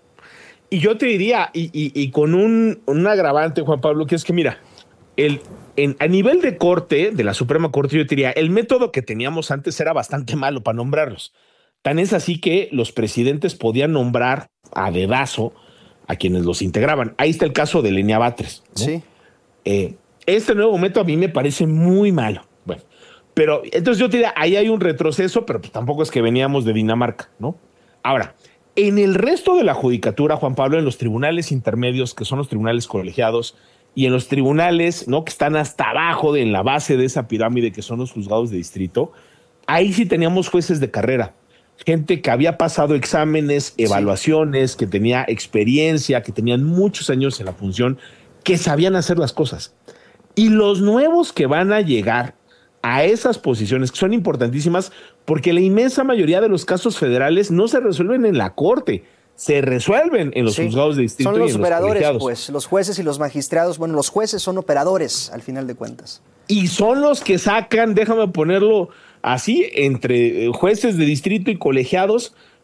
Y yo te diría, y, y, y con un, un agravante, Juan Pablo, que es que mira, el, en, a nivel de Corte, de la Suprema Corte, yo te diría, el método que teníamos antes era bastante malo para nombrarlos. Tan es así que los presidentes podían nombrar a dedazo a quienes los integraban. Ahí está el caso de Enia Batres, ¿no? Sí. Eh, este nuevo método a mí me parece muy malo. Bueno, pero entonces yo te diría, ahí hay un retroceso, pero pues tampoco es que veníamos de Dinamarca, ¿no? Ahora, en el resto de la judicatura, Juan Pablo, en los tribunales intermedios, que son los tribunales colegiados, y en los tribunales, ¿no?, que están hasta abajo de en la base de esa pirámide, que son los juzgados de distrito, ahí sí teníamos jueces de carrera. Gente que había pasado exámenes, evaluaciones, sí. que tenía experiencia, que tenían muchos años en la función, que sabían hacer las cosas. Y los nuevos que van a llegar a esas posiciones, que son importantísimas, porque la inmensa mayoría de los casos federales no se resuelven en la Corte, se resuelven en los sí. juzgados de distrito. Son los y en operadores, los pues, los jueces y los magistrados. Bueno, los jueces son operadores, al final de cuentas. Y son los que sacan, déjame ponerlo así, entre jueces de distrito y colegiados,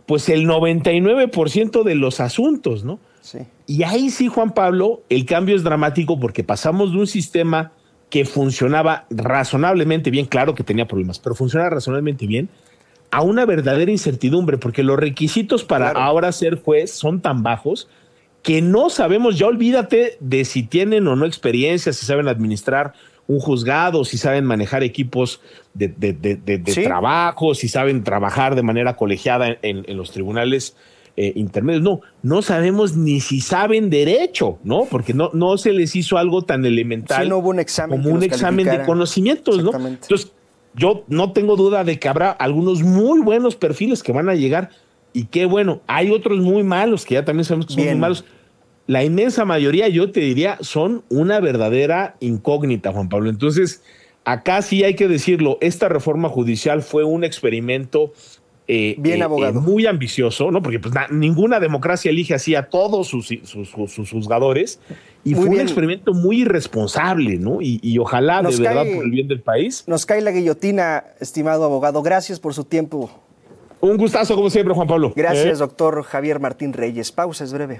pues el noventa y nueve por ciento de los asuntos, ¿no? Sí. Y ahí sí, Juan Pablo, el cambio es dramático porque pasamos de un sistema que funcionaba razonablemente bien, claro que tenía problemas, pero funcionaba razonablemente bien, a una verdadera incertidumbre, porque los requisitos para claro. ahora ser juez son tan bajos que no sabemos, ya olvídate de si tienen o no experiencia, si saben administrar un juzgado, si saben manejar equipos de, de, de, de, de ¿Sí? trabajo, si saben trabajar de manera colegiada en, en los tribunales eh, intermedios. No, no sabemos ni si saben derecho, ¿no? Porque no, no se les hizo algo tan elemental sí, no hubo un examen como un examen de conocimientos, ¿no? Entonces, yo no tengo duda de que habrá algunos muy buenos perfiles que van a llegar y qué bueno. Hay otros muy malos que ya también sabemos que son Bien. muy malos. La inmensa mayoría, yo te diría, son una verdadera incógnita, Juan Pablo. Entonces, acá sí hay que decirlo, esta reforma judicial fue un experimento eh, Bien, eh, abogado. Eh, muy ambicioso, ¿no? Porque pues, na, ninguna democracia elige así a todos sus, sus, sus, sus juzgadores. Y muy fue bien. un experimento muy irresponsable, ¿no? Y, y ojalá, nos de cae, verdad, por el bien del país. Nos cae la guillotina, estimado abogado. Gracias por su tiempo. Un gustazo, como siempre, Juan Pablo. Gracias, ¿Eh? doctor Javier Martín Reyes. Pausa, es breve.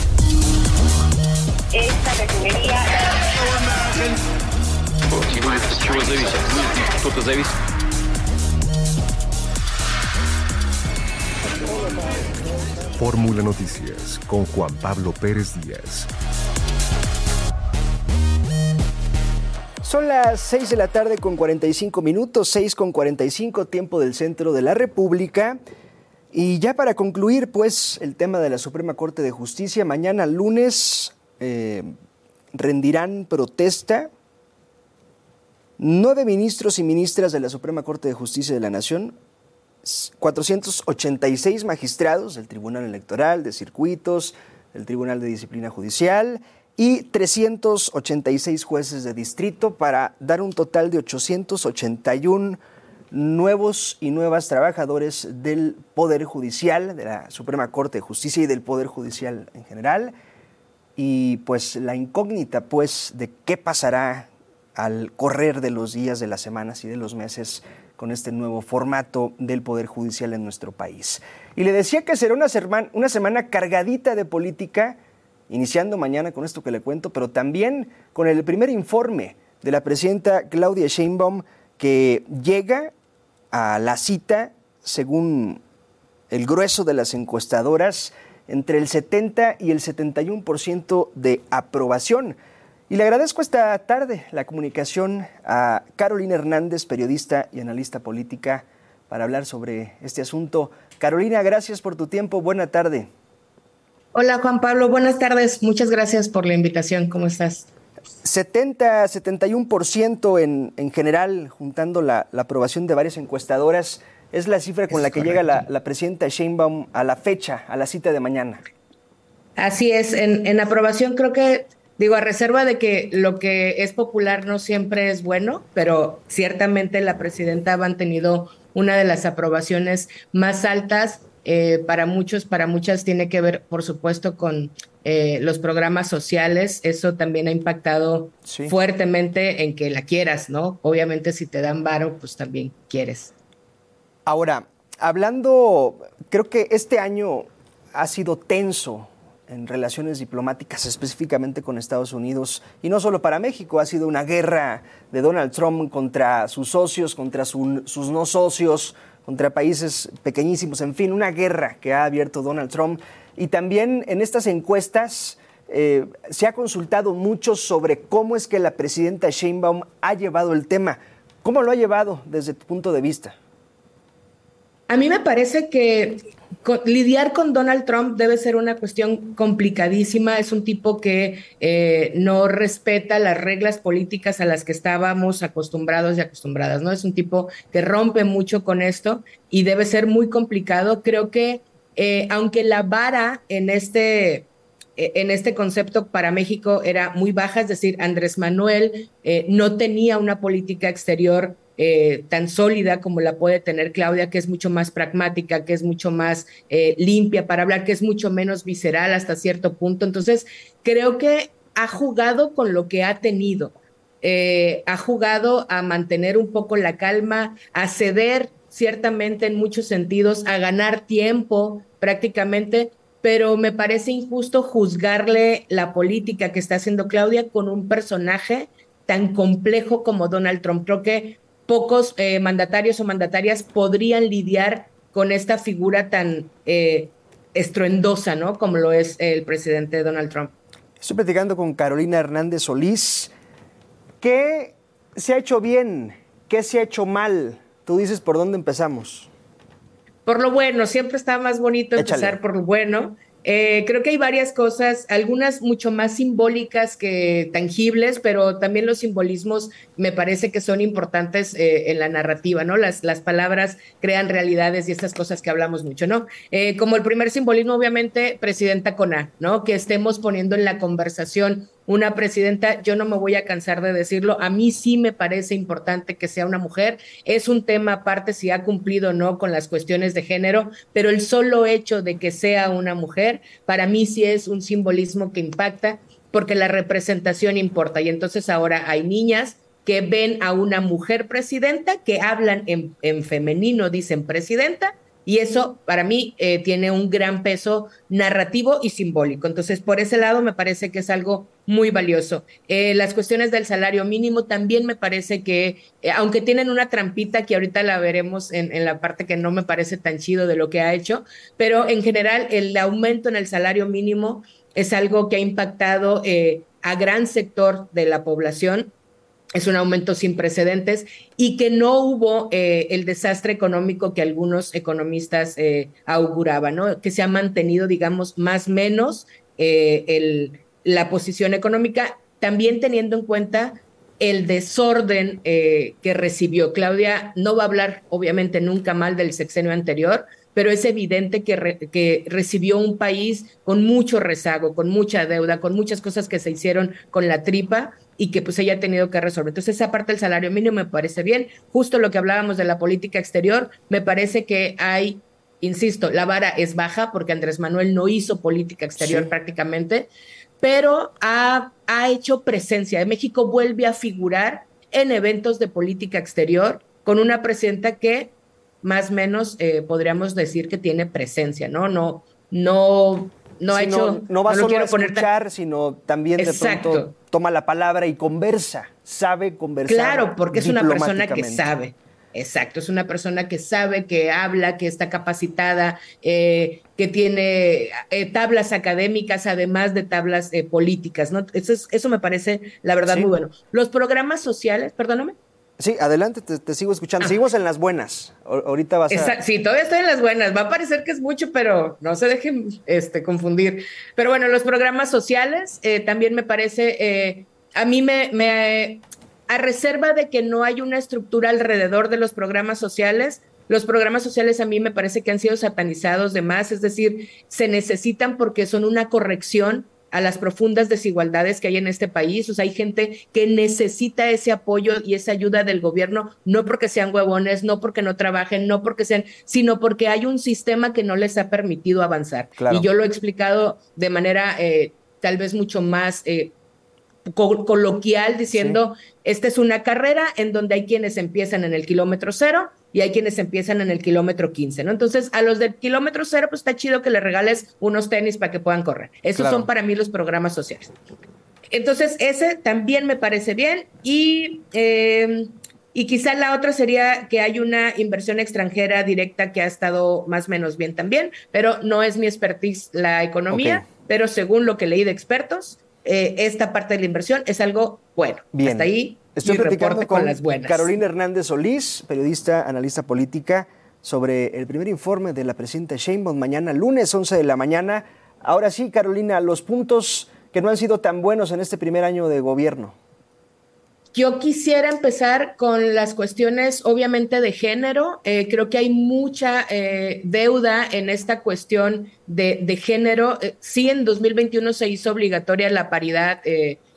Esta refinería... Fórmula Noticias con Juan Pablo Pérez Díaz. Son las seis de la tarde con cuarenta y cinco minutos, seis con cuarenta y cinco, tiempo del centro de la República. Y ya para concluir, pues, el tema de la Suprema Corte de Justicia, mañana lunes eh, rendirán protesta nueve ministros y ministras de la Suprema Corte de Justicia de la Nación, cuatrocientos ochenta y seis magistrados del Tribunal Electoral, de Circuitos, del Tribunal de Disciplina Judicial y trescientos ochenta y seis jueces de distrito para dar un total de ochocientos ochenta y uno nuevos y nuevas trabajadores del Poder Judicial, de la Suprema Corte de Justicia y del Poder Judicial en general. Y pues la incógnita pues de qué pasará al correr de los días, de las semanas y de los meses con este nuevo formato del Poder Judicial en nuestro país. Y le decía que será una semana, una semana cargadita de política, iniciando mañana con esto que le cuento, pero también con el primer informe de la presidenta Claudia Sheinbaum, que llega a la cita, según el grueso de las encuestadoras, entre el setenta y el setenta y uno por ciento de aprobación. Y le agradezco esta tarde la comunicación a Carolina Hernández, periodista y analista política, para hablar sobre este asunto. Carolina, gracias por tu tiempo. Buena tarde. Hola, Juan Pablo. Buenas tardes. Muchas gracias por la invitación. ¿Cómo estás? setenta, setenta y uno por ciento en, en general, juntando la, la aprobación de varias encuestadoras, es la cifra con es la que correcto. llega la, la presidenta Sheinbaum a la fecha, a la cita de mañana. Así es. En, en aprobación creo que... Digo, a reserva de que lo que es popular no siempre es bueno, pero ciertamente la presidenta ha mantenido una de las aprobaciones más altas. Eh, para muchos, para muchas tiene que ver, por supuesto, con eh, los programas sociales. Eso también ha impactado sí. fuertemente en que la quieras, ¿no? Obviamente, si te dan varo, pues también quieres. Ahora, hablando, creo que este año ha sido tenso en relaciones diplomáticas, específicamente con Estados Unidos, y no solo para México. Ha sido una guerra de Donald Trump contra sus socios, contra su, sus no socios, contra países pequeñísimos, en fin, una guerra que ha abierto Donald Trump. Y también en estas encuestas eh, se ha consultado mucho sobre cómo es que la presidenta Sheinbaum ha llevado el tema. ¿Cómo lo ha llevado desde tu punto de vista? A mí me parece que con, lidiar con Donald Trump debe ser una cuestión complicadísima. Es un tipo que eh, no respeta las reglas políticas a las que estábamos acostumbrados y acostumbradas, ¿no? Es un tipo que rompe mucho con esto y debe ser muy complicado. Creo que eh, aunque la vara en este... en este concepto para México era muy baja, es decir, Andrés Manuel eh, no tenía una política exterior eh, tan sólida como la puede tener Claudia, que es mucho más pragmática, que es mucho más eh, limpia para hablar, que es mucho menos visceral hasta cierto punto. Entonces, creo que ha jugado con lo que ha tenido, eh, ha jugado a mantener un poco la calma, a ceder ciertamente en muchos sentidos a ganar tiempo prácticamente, pero me parece injusto juzgarle la política que está haciendo Claudia con un personaje tan complejo como Donald Trump. Creo que pocos eh, mandatarios o mandatarias podrían lidiar con esta figura tan eh, estruendosa, ¿no? Como lo es el presidente Donald Trump. Estoy platicando con Carolina Hernández Solís. ¿Qué se ha hecho bien? ¿Qué se ha hecho mal? Tú dices, ¿por dónde empezamos? Por lo bueno, siempre está más bonito empezar Échale. por lo bueno. Eh, creo que hay varias cosas, algunas mucho más simbólicas que tangibles, pero también los simbolismos me parece que son importantes eh, en la narrativa, ¿no? Las, las palabras crean realidades y estas cosas que hablamos mucho, ¿no? Eh, como el primer simbolismo, obviamente, presidenta con A, ¿no? Que estemos poniendo en la conversación una presidenta, yo no me voy a cansar de decirlo, a mí sí me parece importante que sea una mujer, es un tema aparte si ha cumplido o no con las cuestiones de género, pero el solo hecho de que sea una mujer, para mí sí es un simbolismo que impacta, porque la representación importa, y entonces ahora hay niñas que ven a una mujer presidenta, que hablan en, en femenino, dicen presidenta, y eso para mí eh, tiene un gran peso narrativo y simbólico. Entonces, por ese lado me parece que es algo muy valioso. Eh, las cuestiones del salario mínimo también me parece que, eh, aunque tienen una trampita que ahorita la veremos en, en la parte que no me parece tan chido de lo que ha hecho, pero en general el aumento en el salario mínimo es algo que ha impactado eh, a gran sector de la población. Es un aumento sin precedentes y que no hubo eh, el desastre económico que algunos economistas eh, auguraban, ¿no? Que se ha mantenido, digamos, más o menos eh, el, la posición económica, también teniendo en cuenta el desorden eh, que recibió. Claudia no va a hablar, obviamente, nunca mal del sexenio anterior, pero es evidente que, re, que recibió un país con mucho rezago, con mucha deuda, con muchas cosas que se hicieron con la tripa, y que pues ella ha tenido que resolver. Entonces esa parte del salario mínimo me parece bien. Justo lo que hablábamos de la política exterior, me parece que hay, insisto, la vara es baja porque Andrés Manuel no hizo política exterior sí. prácticamente, pero ha, ha hecho presencia. México vuelve a figurar en eventos de política exterior con una presidenta que más o menos eh, podríamos decir que tiene presencia, ¿no? No, no, no ha sí, hecho... No, no va no solo a poner escuchar, tan... sino también de Exacto. pronto toma la palabra y conversa, sabe conversar. Claro, porque es una persona que sabe. Exacto, es una persona que sabe, que habla, que está capacitada, eh, que tiene eh, tablas académicas, además de tablas eh, políticas, ¿no? Eso, es, eso me parece, la verdad, sí. muy bueno. Los programas sociales, perdóname. Sí, adelante, te, te sigo escuchando. Ah. Seguimos en las buenas. O, ahorita vas a... Exacto, sí, todavía estoy en las buenas. Va a parecer que es mucho, pero no se dejen este, confundir. Pero bueno, los programas sociales eh, también me parece... Eh, a mí me... me a reserva de que no hay una estructura alrededor de los programas sociales, los programas sociales a mí me parece que han sido satanizados de más, es decir, se necesitan porque son una corrección a las profundas desigualdades que hay en este país. O sea, hay gente que necesita ese apoyo y esa ayuda del gobierno, no porque sean huevones, no porque no trabajen, no porque sean, sino porque hay un sistema que no les ha permitido avanzar. Claro. Y yo lo he explicado de manera eh, tal vez mucho más eh, co- coloquial, diciendo, sí. esta es una carrera en donde hay quienes empiezan en el kilómetro cero y hay quienes empiezan en el kilómetro quince, ¿no? Entonces, a los del kilómetro cero, pues está chido que les regales unos tenis para que puedan correr. Esos claro. son para mí los programas sociales. Entonces, ese también me parece bien. Y, eh, y quizá la otra sería que hay una inversión extranjera directa que ha estado más o menos bien también, pero no es mi expertise la economía, okay. pero según lo que leí de expertos, eh, esta parte de la inversión es algo bueno. Bien. Hasta ahí. Estoy platicando con, con las buenas. Carolina Hernández Solís, periodista, analista política, sobre el primer informe de la presidenta Sheinbaum mañana lunes, once de la mañana. Ahora sí, Carolina, los puntos que no han sido tan buenos en este primer año de gobierno. Yo quisiera empezar con las cuestiones, obviamente, de género. Eh, creo que hay mucha eh, deuda en esta cuestión de, de género. Eh, sí, en dos mil veintiuno se hizo obligatoria la paridad eh,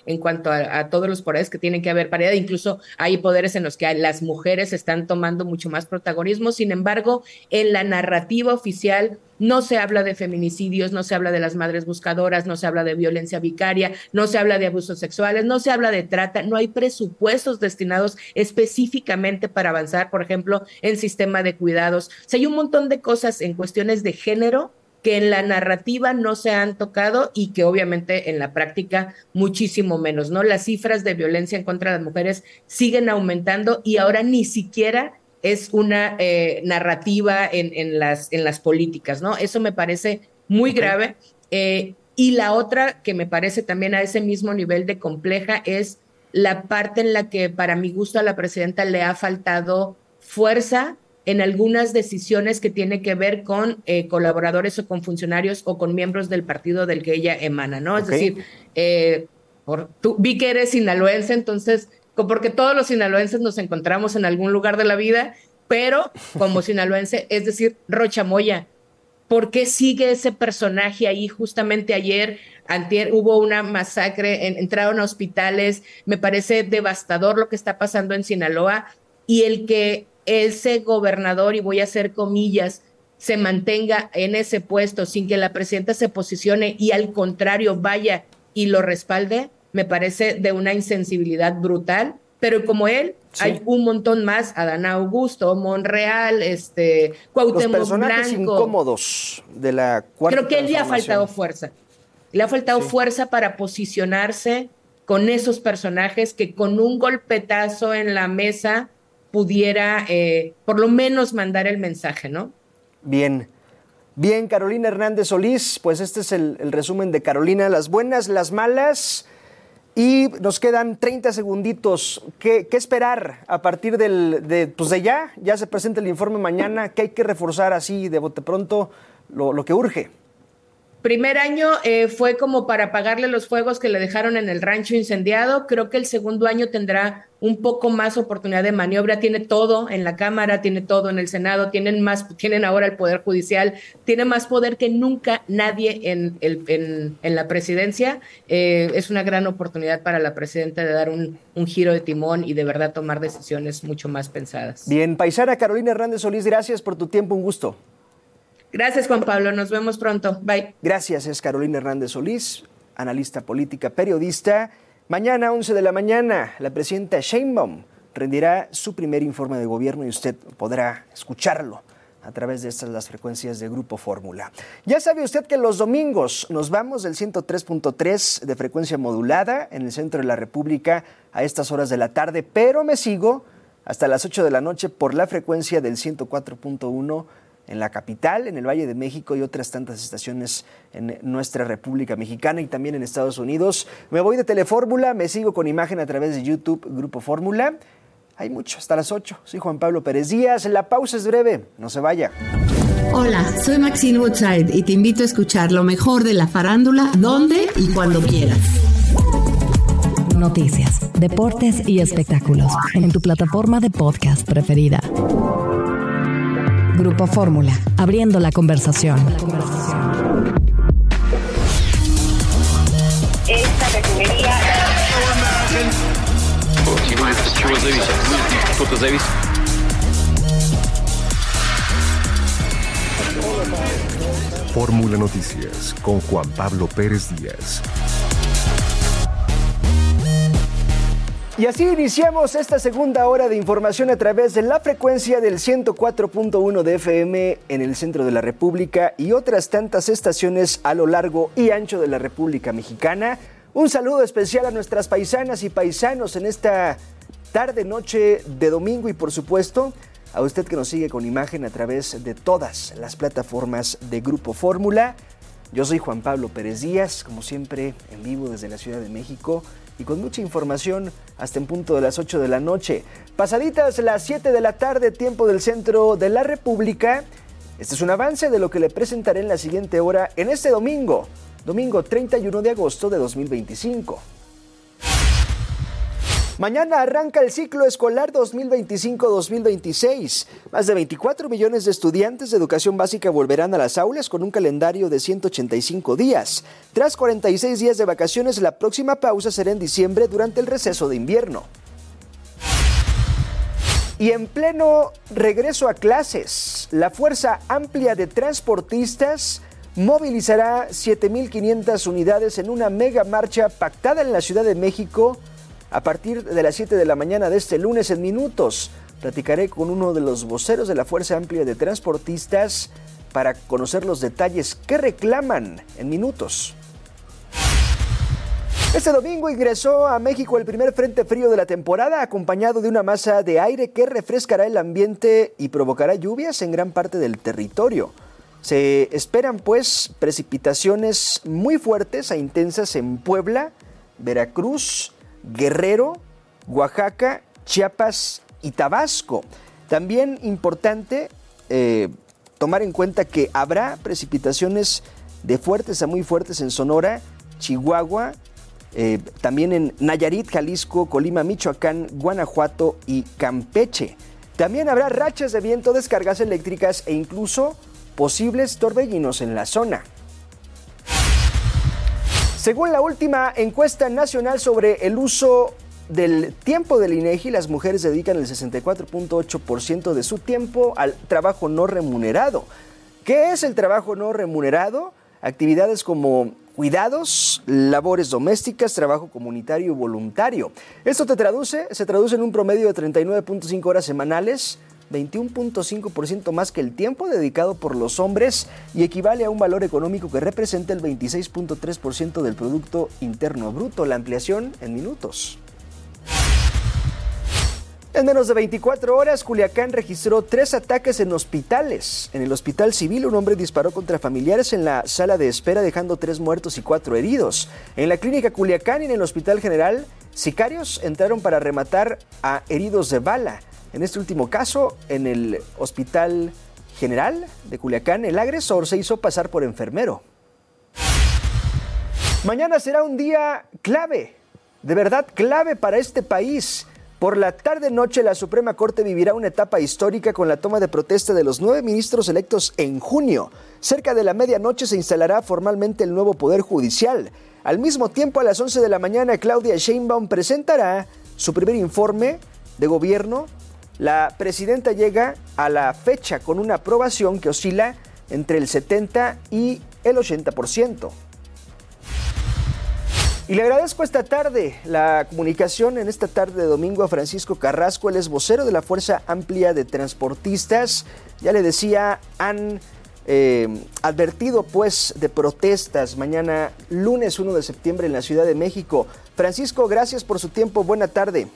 en cuanto a, a todos los poderes que tienen que haber paridad. Incluso hay poderes en los que las mujeres están tomando mucho más protagonismo. Sin embargo, en la narrativa oficial no se habla de feminicidios, no se habla de las madres buscadoras, no se habla de violencia vicaria, no se habla de abusos sexuales, no se habla de trata, no hay presupuestos destinados específicamente para avanzar, por ejemplo, en sistema de cuidados. O sea, hay un montón de cosas en cuestiones de género que en la narrativa no se han tocado y que obviamente en la práctica muchísimo menos, ¿no? Las cifras de violencia en contra de las mujeres siguen aumentando y ahora ni siquiera es una eh, narrativa en, en, las, en las políticas, ¿no? Eso me parece muy okay. grave. Eh, y la otra que me parece también a ese mismo nivel de compleja es la parte en la que para mi gusto a la presidenta le ha faltado fuerza en algunas decisiones que tiene que ver con eh, colaboradores o con funcionarios o con miembros del partido del que ella emana, ¿no? Okay. Es decir, eh, por, tú, vi que eres sinaloense, entonces... porque todos los sinaloenses nos encontramos en algún lugar de la vida, pero como sinaloense, es decir, Rocha Moya, ¿por qué sigue ese personaje ahí? Justamente ayer, antier, hubo una masacre, en, entraron a hospitales, me parece devastador lo que está pasando en Sinaloa, y el que ese gobernador, y voy a hacer comillas, se mantenga en ese puesto sin que la presidenta se posicione y al contrario vaya y lo respalde, me parece de una insensibilidad brutal, pero como él, sí. hay un montón más, Adán Augusto, Monreal, este, Cuauhtémoc Blanco. Los personajes Blanco. incómodos de la cuarta Creo que él le ha faltado fuerza, le ha faltado sí. fuerza para posicionarse con esos personajes que con un golpetazo en la mesa pudiera eh, por lo menos mandar el mensaje, ¿no? Bien. Bien, Carolina Hernández Solís, pues este es el, el resumen de Carolina, las buenas, las malas... Y nos quedan treinta segunditos. ¿Qué, qué esperar a partir del, de, pues de ya? Ya se presenta el informe mañana. ¿Qué hay que reforzar así de bote pronto? Lo, lo que urge. Primer año eh, fue como para apagarle los fuegos que le dejaron en el rancho incendiado. Creo que el segundo año tendrá un poco más oportunidad de maniobra. Tiene todo en la Cámara, tiene todo en el Senado, tienen más, tienen ahora el Poder Judicial, tiene más poder que nunca nadie en, el, en, en la presidencia. Eh, es una gran oportunidad para la presidenta de dar un, un giro de timón y de verdad tomar decisiones mucho más pensadas. Bien, paisana Carolina Hernández Solís, gracias por tu tiempo, un gusto. Gracias, Juan Pablo. Nos vemos pronto. Bye. Gracias, es Carolina Hernández Solís, analista política, periodista. Mañana, once de la mañana, la presidenta Sheinbaum rendirá su primer informe de gobierno y usted podrá escucharlo a través de estas las frecuencias de Grupo Fórmula. Ya sabe usted que los domingos nos vamos del ciento tres punto tres de frecuencia modulada en el centro de la República a estas horas de la tarde, pero me sigo hasta las ocho de la noche por la frecuencia del ciento cuatro punto uno en la capital, en el Valle de México y otras tantas estaciones en nuestra República Mexicana y también en Estados Unidos. Me voy de Telefórmula, me sigo con imagen a través de YouTube, Grupo Fórmula. Hay mucho, hasta las ocho. Soy Juan Pablo Pérez Díaz, la pausa es breve, no se vaya. Hola, soy Maxine Woodside y te invito a escuchar lo mejor de la farándula, donde y cuando quieras. Noticias, deportes y espectáculos en tu plataforma de podcast preferida. Grupo Fórmula, abriendo la conversación. Esta refinería... Fórmula Noticias con Juan Pablo Pérez Díaz. Y así iniciamos esta segunda hora de información a través de la frecuencia del ciento cuatro punto uno de F M en el centro de la República y otras tantas estaciones a lo largo y ancho de la República Mexicana. Un saludo especial a nuestras paisanas y paisanos en esta tarde, noche de domingo y por supuesto a usted que nos sigue con imagen a través de todas las plataformas de Grupo Fórmula. Yo soy Juan Pablo Pérez Díaz, como siempre en vivo desde la Ciudad de México y con mucha información hasta en punto de las ocho de la noche. Pasaditas las siete de la tarde, tiempo del centro de la República. Este es un avance de lo que le presentaré en la siguiente hora en este domingo, domingo treinta y uno de agosto de dos mil veinticinco. Mañana arranca el ciclo escolar dos mil veinticinco dos mil veintiséis. Más de veinticuatro millones de estudiantes de educación básica volverán a las aulas con un calendario de ciento ochenta y cinco días. Tras cuarenta y seis días de vacaciones, la próxima pausa será en diciembre durante el receso de invierno. Y en pleno regreso a clases, la Fuerza Amplia de Transportistas movilizará siete mil quinientas unidades en una mega marcha pactada en la Ciudad de México a partir de las siete de la mañana de este lunes. En minutos platicaré con uno de los voceros de la Fuerza Amplia de Transportistas para conocer los detalles que reclaman en minutos. Este domingo ingresó a México el primer frente frío de la temporada, acompañado de una masa de aire que refrescará el ambiente y provocará lluvias en gran parte del territorio. Se esperan pues precipitaciones muy fuertes e intensas en Puebla, Veracruz, Guerrero, Oaxaca, Chiapas y Tabasco. También importante eh, tomar en cuenta que habrá precipitaciones de fuertes a muy fuertes en Sonora, Chihuahua, eh, también en Nayarit, Jalisco, Colima, Michoacán, Guanajuato y Campeche. También habrá rachas de viento, descargas eléctricas e incluso posibles torbellinos en la zona. Según la última encuesta nacional sobre el uso del tiempo del INEGI, las mujeres dedican el sesenta y cuatro punto ocho por ciento de su tiempo al trabajo no remunerado. ¿Qué es el trabajo no remunerado? Actividades como cuidados, labores domésticas, trabajo comunitario y voluntario. Esto te traduce, se traduce en un promedio de treinta y nueve punto cinco horas semanales, veintiuno punto cinco por ciento más que el tiempo dedicado por los hombres y equivale a un valor económico que representa el veintiséis punto tres por ciento del Producto Interno Bruto. La ampliación en minutos. En menos de veinticuatro horas, Culiacán registró tres ataques en hospitales. En el Hospital Civil, un hombre disparó contra familiares en la sala de espera, dejando tres muertos y cuatro heridos. En la Clínica Culiacán y en el Hospital General, sicarios entraron para rematar a heridos de bala. En este último caso, en el Hospital General de Culiacán, el agresor se hizo pasar por enfermero. Mañana será un día clave, de verdad clave para este país. Por la tarde-noche, la Suprema Corte vivirá una etapa histórica con la toma de protesta de los nueve ministros electos en junio. Cerca de la medianoche se instalará formalmente el nuevo Poder Judicial. Al mismo tiempo, a las once de la mañana, Claudia Sheinbaum presentará su primer informe de gobierno. La presidenta llega a la fecha con una aprobación que oscila entre el setenta y el ochenta por ciento. Y le agradezco esta tarde la comunicación en esta tarde de domingo a Francisco Carrasco, él es vocero de la Fuerza Amplia de Transportistas. Ya le decía, han eh, advertido pues de protestas mañana lunes uno de septiembre en la Ciudad de México. Francisco, gracias por su tiempo, buena tarde.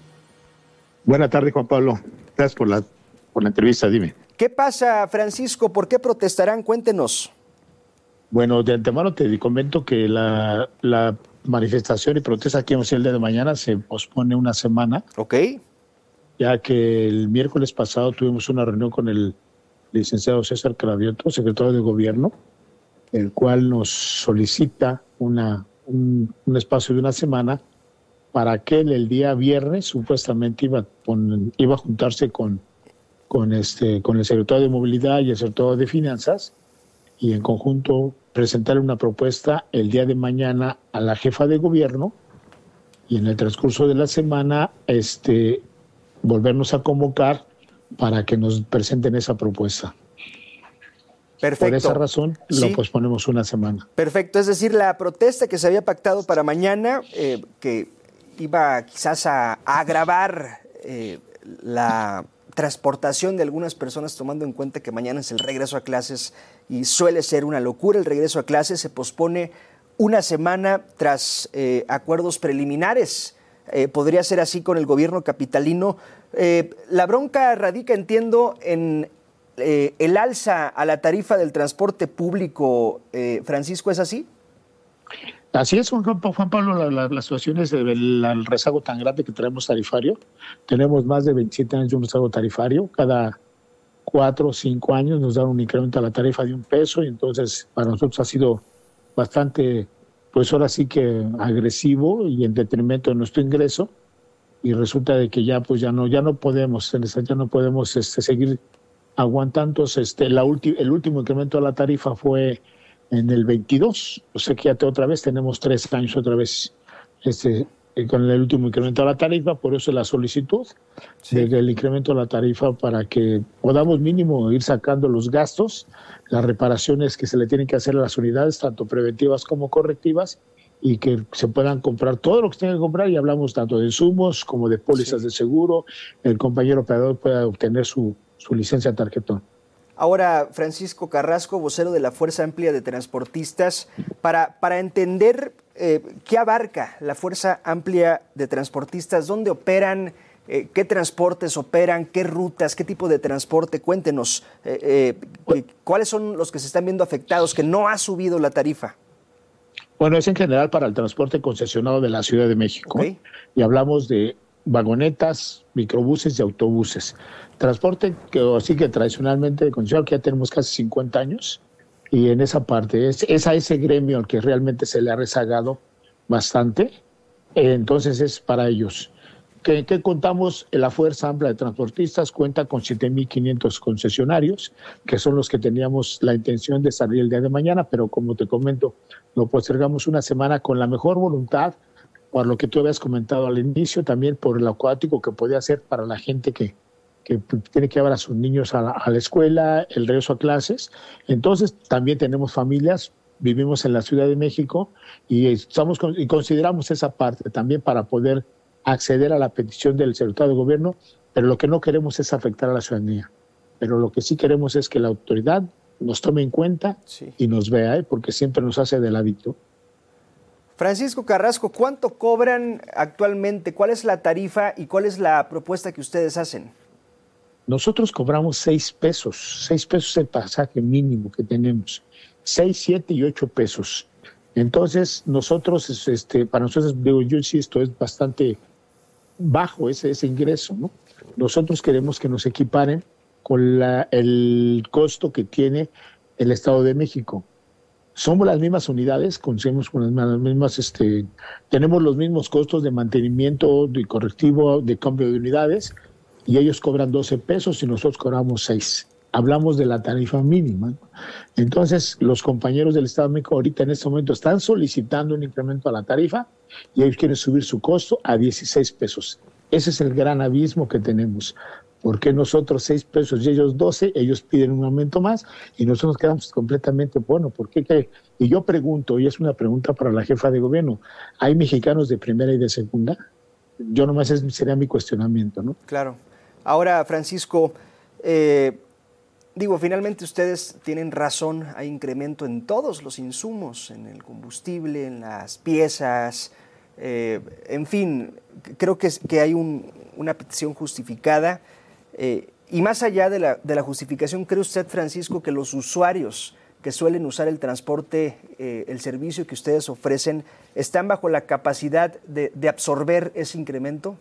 Buena tarde, Juan Pablo. Gracias por la, por la entrevista, dime. ¿Qué pasa, Francisco? ¿Por qué protestarán? Cuéntenos. Bueno, de antemano te comento que la, la manifestación y protesta que vamos a hacer el día de mañana se pospone una semana. Ok. Ya que el miércoles pasado tuvimos una reunión con el licenciado César Cravioto, secretario de Gobierno, el cual nos solicita una, un, un espacio de una semana para que él el día viernes supuestamente iba, con, iba a juntarse con, con, este, con el secretario de Movilidad y el secretario de Finanzas y en conjunto presentar una propuesta el día de mañana a la jefa de gobierno y en el transcurso de la semana este, volvernos a convocar para que nos presenten esa propuesta. Perfecto. Por esa razón Sí. lo posponemos una semana. Perfecto, es decir, la protesta que se había pactado para mañana, eh, que iba quizás a, a agravar eh, la transportación de algunas personas, tomando en cuenta que mañana es el regreso a clases y suele ser una locura el regreso a clases, se pospone una semana tras eh, acuerdos preliminares. Eh, podría ser así con el gobierno capitalino. Eh, la bronca radica, entiendo, en eh, el alza a la tarifa del transporte público. Eh, Francisco, ¿es así? Así es, Juan, Juan Pablo, la, la, la situación es del el rezago tan grande que tenemos tarifario. Tenemos más de veintisiete años de un rezago tarifario. Cada cuatro o cinco años nos dan un incremento a la tarifa de un peso y entonces para nosotros ha sido bastante, pues ahora sí que agresivo y en detrimento de nuestro ingreso. y resulta de que ya pues ya no ya no podemos ya no podemos este, seguir aguantando. Este, la ulti, el último incremento de la tarifa fue en el veintidós, o sea que ya te, otra vez tenemos tres años otra vez este, con el último incremento de la tarifa, por eso la solicitud sí. del incremento de la tarifa para que podamos mínimo ir sacando los gastos, las reparaciones que se le tienen que hacer a las unidades, tanto preventivas como correctivas, y que se puedan comprar todo lo que se tenga que comprar, y hablamos tanto de insumos como de pólizas sí. de seguro, el compañero operador pueda obtener su, su licencia tarjetón. Ahora, Francisco Carrasco, vocero de la Fuerza Amplia de Transportistas, para, para entender eh, qué abarca la Fuerza Amplia de Transportistas, dónde operan, eh, qué transportes operan, qué rutas, qué tipo de transporte, cuéntenos, eh, eh, cuáles son los que se están viendo afectados, que no ha subido la tarifa. Bueno, es en general para el transporte concesionado de la Ciudad de México, okay. y hablamos de vagonetas, microbuses y autobuses. Transporte que así que tradicionalmente concesionado, que ya tenemos casi cincuenta años, y en esa parte es, es a ese gremio al que realmente se le ha rezagado bastante, entonces es para ellos. ¿Qué, qué contamos? La Fuerza Amplia de Transportistas cuenta con siete mil quinientos concesionarios, que son los que teníamos la intención de salir el día de mañana, pero como te comento, lo postergamos una semana con la mejor voluntad, por lo que tú habías comentado al inicio, también por lo acuático que podía ser para la gente que, que tiene que llevar a sus niños a la, a la escuela, el regreso a clases. Entonces, también tenemos familias, vivimos en la Ciudad de México y, estamos, y consideramos esa parte también para poder acceder a la petición del secretario de Gobierno, pero lo que no queremos es afectar a la ciudadanía. Pero lo que sí queremos es que la autoridad nos tome en cuenta sí. y nos vea, ¿eh? porque siempre nos hace del hábito. Francisco Carrasco, ¿cuánto cobran actualmente? ¿Cuál es la tarifa y cuál es la propuesta que ustedes hacen? Nosotros cobramos seis pesos. Seis pesos es el pasaje mínimo que tenemos. Seis, siete y ocho pesos. Entonces, nosotros, este, para nosotros, digo, yo insisto, es bastante bajo ese, ese ingreso, ¿no? Nosotros queremos que nos equiparen con la, el costo que tiene el Estado de México. Somos las mismas unidades, conseguimos con las mismas, este, tenemos los mismos costos de mantenimiento, de correctivo, de cambio de unidades, y ellos cobran doce pesos y nosotros cobramos seis. Hablamos de la tarifa mínima. Entonces, los compañeros del Estado de México ahorita en este momento están solicitando un incremento a la tarifa y ellos quieren subir su costo a dieciséis pesos. Ese es el gran abismo que tenemos. Porque nosotros seis pesos y ellos doce, ellos piden un aumento más y nosotros nos quedamos completamente, bueno, ¿por qué? ¿Qué? Y yo pregunto, y es una pregunta para la jefa de gobierno, ¿hay mexicanos de primera y de segunda? Yo nomás ese sería mi cuestionamiento, ¿no? Claro. Ahora, Francisco, eh, digo, finalmente ustedes tienen razón, hay incremento en todos los insumos, en el combustible, en las piezas, eh, en fin, creo que, es, que hay un, una petición justificada. Eh, y más allá de la, de la justificación, ¿cree usted, Francisco, que los usuarios que suelen usar el transporte, eh, el servicio que ustedes ofrecen, están bajo la capacidad de, de absorber ese incremento?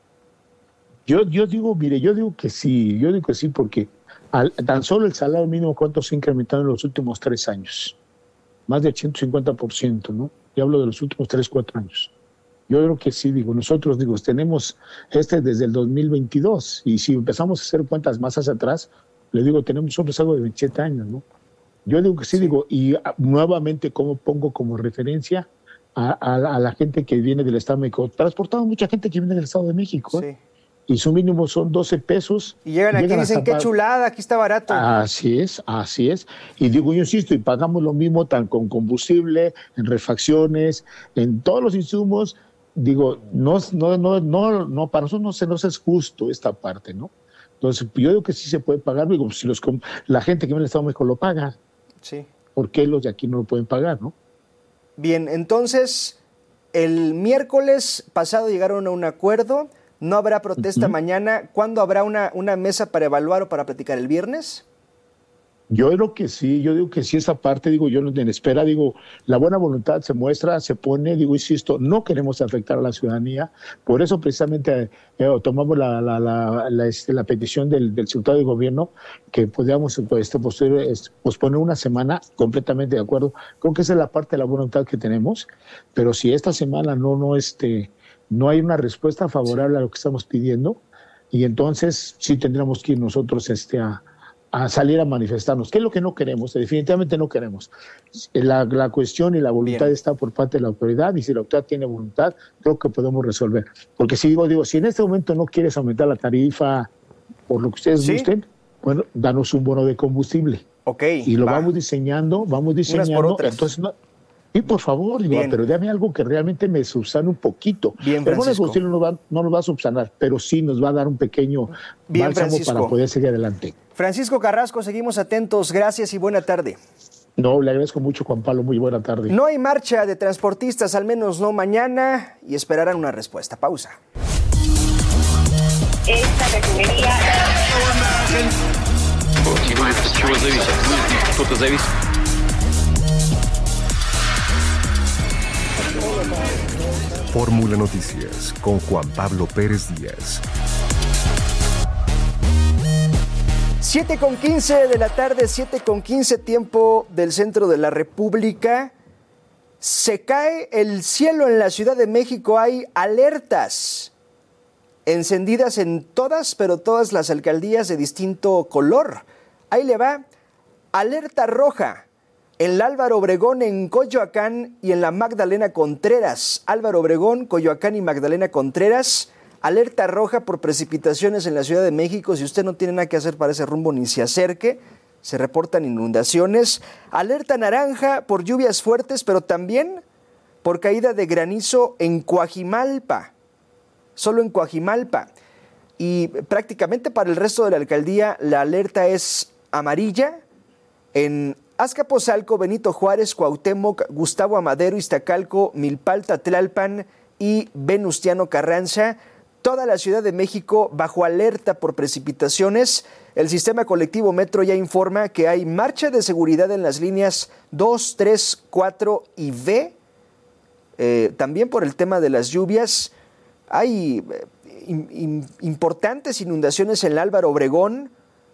Yo, yo digo, mire, yo digo que sí, yo digo que sí, porque al, tan solo el salario mínimo, ¿cuánto se ha incrementado en los últimos tres años? Más del ciento cincuenta por ciento, ¿no? Yo hablo de los últimos tres, cuatro años. Yo creo que sí, digo, nosotros, digo, tenemos este desde el dos mil veintidós, y si empezamos a hacer cuentas más hacia atrás, le digo, tenemos un rezago de veintisiete años, ¿no? Yo digo que sí, sí. digo, y a, nuevamente, como pongo como referencia a, a, a la gente que viene del Estado de México. Transportamos mucha gente que viene del Estado de México, ¿eh? Sí. Y su mínimo son doce pesos. Y llegan aquí y dicen, qué chulada, aquí está barato. Así es, así es. Y digo, yo insisto, y pagamos lo mismo tan con combustible, en refacciones, en todos los insumos. Digo, no, no, no, no, no, para nosotros no, se, no es justo esta parte, ¿no? Entonces, yo digo que sí se puede pagar, digo, si los, la gente que viene del Estado de México lo paga, sí. ¿por qué los de aquí no lo pueden pagar, no? Bien, entonces, el miércoles pasado llegaron a un acuerdo, no habrá protesta uh-huh. mañana. ¿Cuándo habrá una, una mesa para evaluar o para platicar? ¿El viernes? Yo creo que sí, yo digo que sí, esa parte, digo, yo en espera, digo, la buena voluntad se muestra, se pone, digo, insisto, no queremos afectar a la ciudadanía, por eso precisamente eh, tomamos la, la, la, la, este, la petición del, del secretario de Gobierno, que podamos este, posponer una semana, completamente de acuerdo, creo que esa es la parte de la voluntad que tenemos, pero si esta semana no, no, este, no hay una respuesta favorable a lo que estamos pidiendo, y entonces sí tendríamos que ir nosotros este, a, a salir a manifestarnos. ¿Qué es lo que no queremos? Definitivamente no queremos. La, la cuestión y la voluntad Bien. está por parte de la autoridad, y si la autoridad tiene voluntad, creo que podemos resolver. Porque si digo, digo, si en este momento no quieres aumentar la tarifa por lo que ustedes ¿Sí? gusten, bueno, danos un bono de combustible. Ok. Y lo va. vamos diseñando, vamos diseñando. Entonces, no, y por favor, digo, pero dame algo que realmente me subsane un poquito. Bien, el bono de combustible no, va, no nos va a subsanar, pero sí nos va a dar un pequeño Bien, bálsamo Francisco. para poder seguir adelante. Francisco Carrasco, seguimos atentos. Gracias y buena tarde. No, le agradezco mucho, Juan Pablo. Muy buena tarde. No hay marcha de transportistas, al menos no mañana, y esperarán una respuesta. Pausa. Esta refinería... Fórmula Noticias con Juan Pablo Pérez Díaz. siete con quince de la tarde, siete con quince, tiempo del centro de la República. Se cae el cielo en la Ciudad de México. Hay alertas encendidas en todas, pero todas las alcaldías de distinto color. Ahí le va. Alerta roja en la Álvaro Obregón, en Coyoacán y en la Magdalena Contreras. Álvaro Obregón, Coyoacán y Magdalena Contreras. Alerta roja por precipitaciones en la Ciudad de México. Si usted no tiene nada que hacer para ese rumbo, ni se acerque. Se reportan inundaciones. Alerta naranja por lluvias fuertes, pero también por caída de granizo en Coajimalpa. Solo en Coajimalpa. Y prácticamente para el resto de la alcaldía la alerta es amarilla. En Azcapotzalco, Benito Juárez, Cuauhtémoc, Gustavo Amadero, Iztacalco, Milpalta, Tlalpan y Venustiano Carranza. Toda la Ciudad de México bajo alerta por precipitaciones. El sistema colectivo Metro ya informa que hay marcha de seguridad en las líneas dos, tres, cuatro y B. Eh, también por el tema de las lluvias. Hay eh, in, in, importantes inundaciones en el Álvaro Obregón,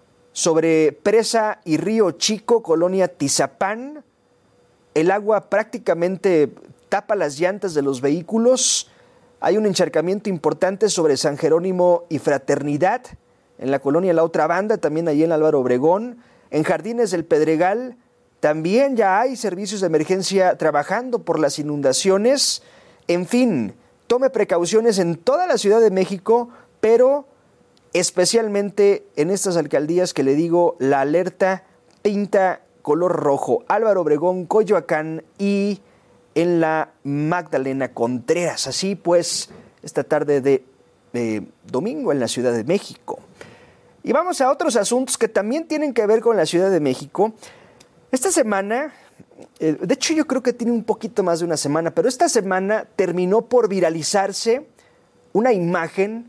sobre Presa y Río Chico, colonia Tizapán. El agua prácticamente tapa las llantas de los vehículos. Hay un encharcamiento importante sobre San Jerónimo y Fraternidad, en la colonia La Otra Banda, también allí en Álvaro Obregón. En Jardines del Pedregal también ya hay servicios de emergencia trabajando por las inundaciones. En fin, tome precauciones en toda la Ciudad de México, pero especialmente en estas alcaldías que le digo, la alerta pinta color rojo. Álvaro Obregón, Coyoacán y en la Magdalena Contreras. Así pues, esta tarde de, de domingo en la Ciudad de México. Y vamos a otros asuntos que también tienen que ver con la Ciudad de México. Esta semana, eh, de hecho yo creo que tiene un poquito más de una semana, pero esta semana terminó por viralizarse una imagen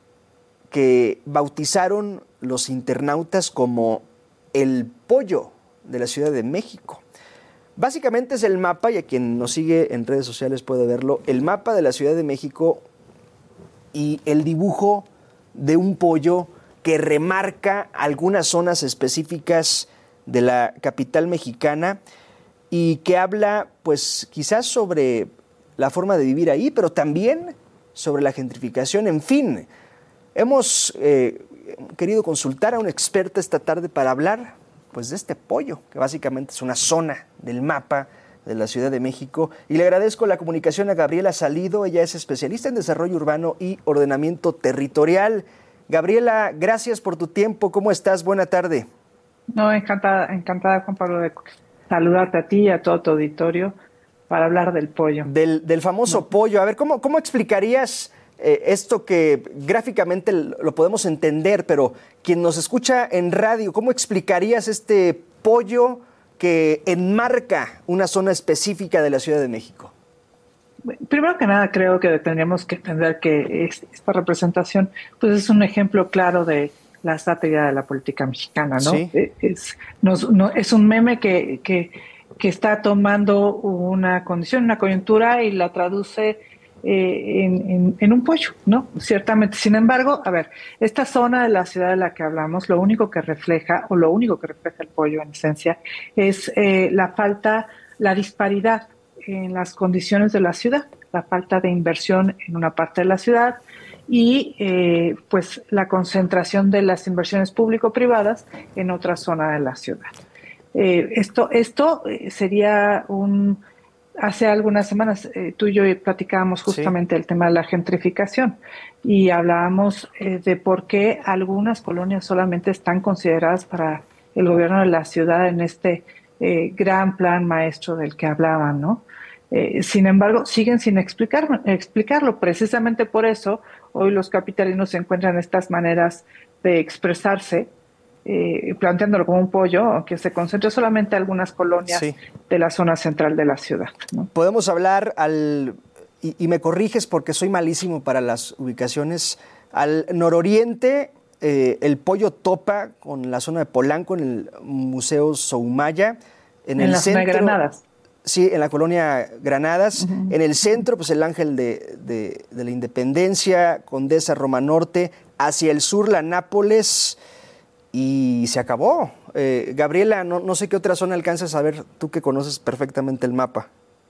que bautizaron los internautas como el pollo de la Ciudad de México. Básicamente es el mapa, y a quien nos sigue en redes sociales puede verlo, el mapa de la Ciudad de México y el dibujo de un pollo que remarca algunas zonas específicas de la capital mexicana y que habla, pues, quizás sobre la forma de vivir ahí, pero también sobre la gentrificación. En fin, hemos eh, querido consultar a un experto esta tarde para hablar, pues, de este pollo, que básicamente es una zona del mapa de la Ciudad de México. Y le agradezco la comunicación a Gabriela Salido. Ella es especialista en desarrollo urbano y ordenamiento territorial. Gabriela, gracias por tu tiempo. ¿Cómo estás? Buena tarde. No, encantada, encantada, Juan Pablo, de saludarte a ti y a todo tu auditorio para hablar del pollo. Del, del famoso no. pollo. A ver, ¿cómo, cómo explicarías eh, esto que gráficamente lo podemos entender, pero quien nos escucha en radio, ¿cómo explicarías este pollo que enmarca una zona específica de la Ciudad de México? Primero que nada, creo que tendríamos que entender que esta representación pues es un ejemplo claro de la sátira de la política mexicana, ¿no? Sí. Es, nos, no, es un meme que, que, que está tomando una condición, una coyuntura y la traduce eh, en, en, en un pollo, ¿no? Ciertamente. Sin embargo, a ver, esta zona de la ciudad de la que hablamos, lo único que refleja, o lo único que refleja el pollo en esencia, es eh, la falta, la disparidad en las condiciones de la ciudad. la falta de inversión en una parte de la ciudad y eh, pues la concentración de las inversiones público-privadas en otra zona de la ciudad. Eh, esto esto sería un... Hace algunas semanas eh, tú y yo platicábamos justamente sí. el tema de la gentrificación y hablábamos eh, de por qué algunas colonias solamente están consideradas para el gobierno de la ciudad en este eh, gran plan maestro del que hablaban, ¿no? Eh, sin embargo, siguen sin explicar, explicarlo. Precisamente por eso hoy los capitalinos encuentran estas maneras de expresarse, Eh, planteándolo como un pollo, aunque se concentre solamente en algunas colonias sí. de la zona central de la ciudad, ¿no? Podemos hablar al, y, y me corriges porque soy malísimo para las ubicaciones, al nororiente, eh, el pollo topa con la zona de Polanco en el Museo Soumaya. En, en el la centro, zona de Granadas. Sí, en la colonia Granadas. Uh-huh. En el centro, pues el Ángel de, de, de la Independencia, Condesa Roma Norte. Hacia el sur, la Nápoles. Y se acabó. Eh, Gabriela, no, no sé qué otra zona alcanzas a ver, tú que conoces perfectamente el mapa.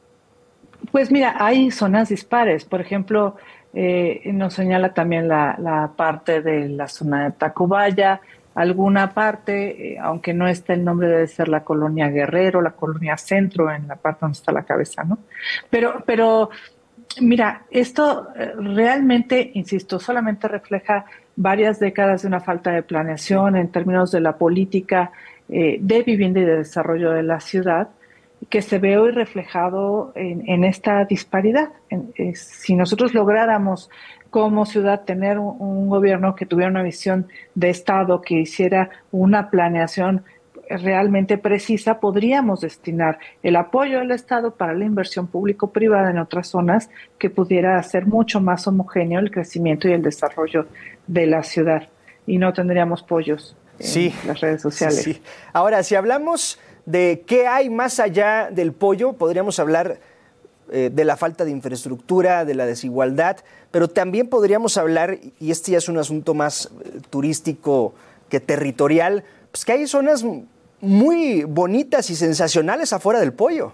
Pues mira, hay zonas dispares. Por ejemplo, eh, nos señala también la, la parte de la zona de Tacubaya, alguna parte, eh, aunque no está el nombre, debe ser la colonia Guerrero, la colonia Centro, en la parte donde está la cabeza, ¿no? Pero, pero mira, esto realmente, insisto, solamente refleja varias décadas de una falta de planeación en términos de la política eh, de vivienda y de desarrollo de la ciudad, que se ve hoy reflejado en, en esta disparidad. En, eh, si nosotros lográramos como ciudad tener un, un gobierno que tuviera una visión de Estado, que hiciera una planeación realmente precisa, podríamos destinar el apoyo del Estado para la inversión público-privada en otras zonas que pudiera hacer mucho más homogéneo el crecimiento y el desarrollo de la ciudad. Y no tendríamos pollos en sí, las redes sociales. Sí, sí. Ahora, si hablamos de qué hay más allá del pollo, podríamos hablar eh, de la falta de infraestructura, de la desigualdad, pero también podríamos hablar, y este ya es un asunto más eh, turístico que territorial, pues que hay zonas muy bonitas y sensacionales afuera del pollo.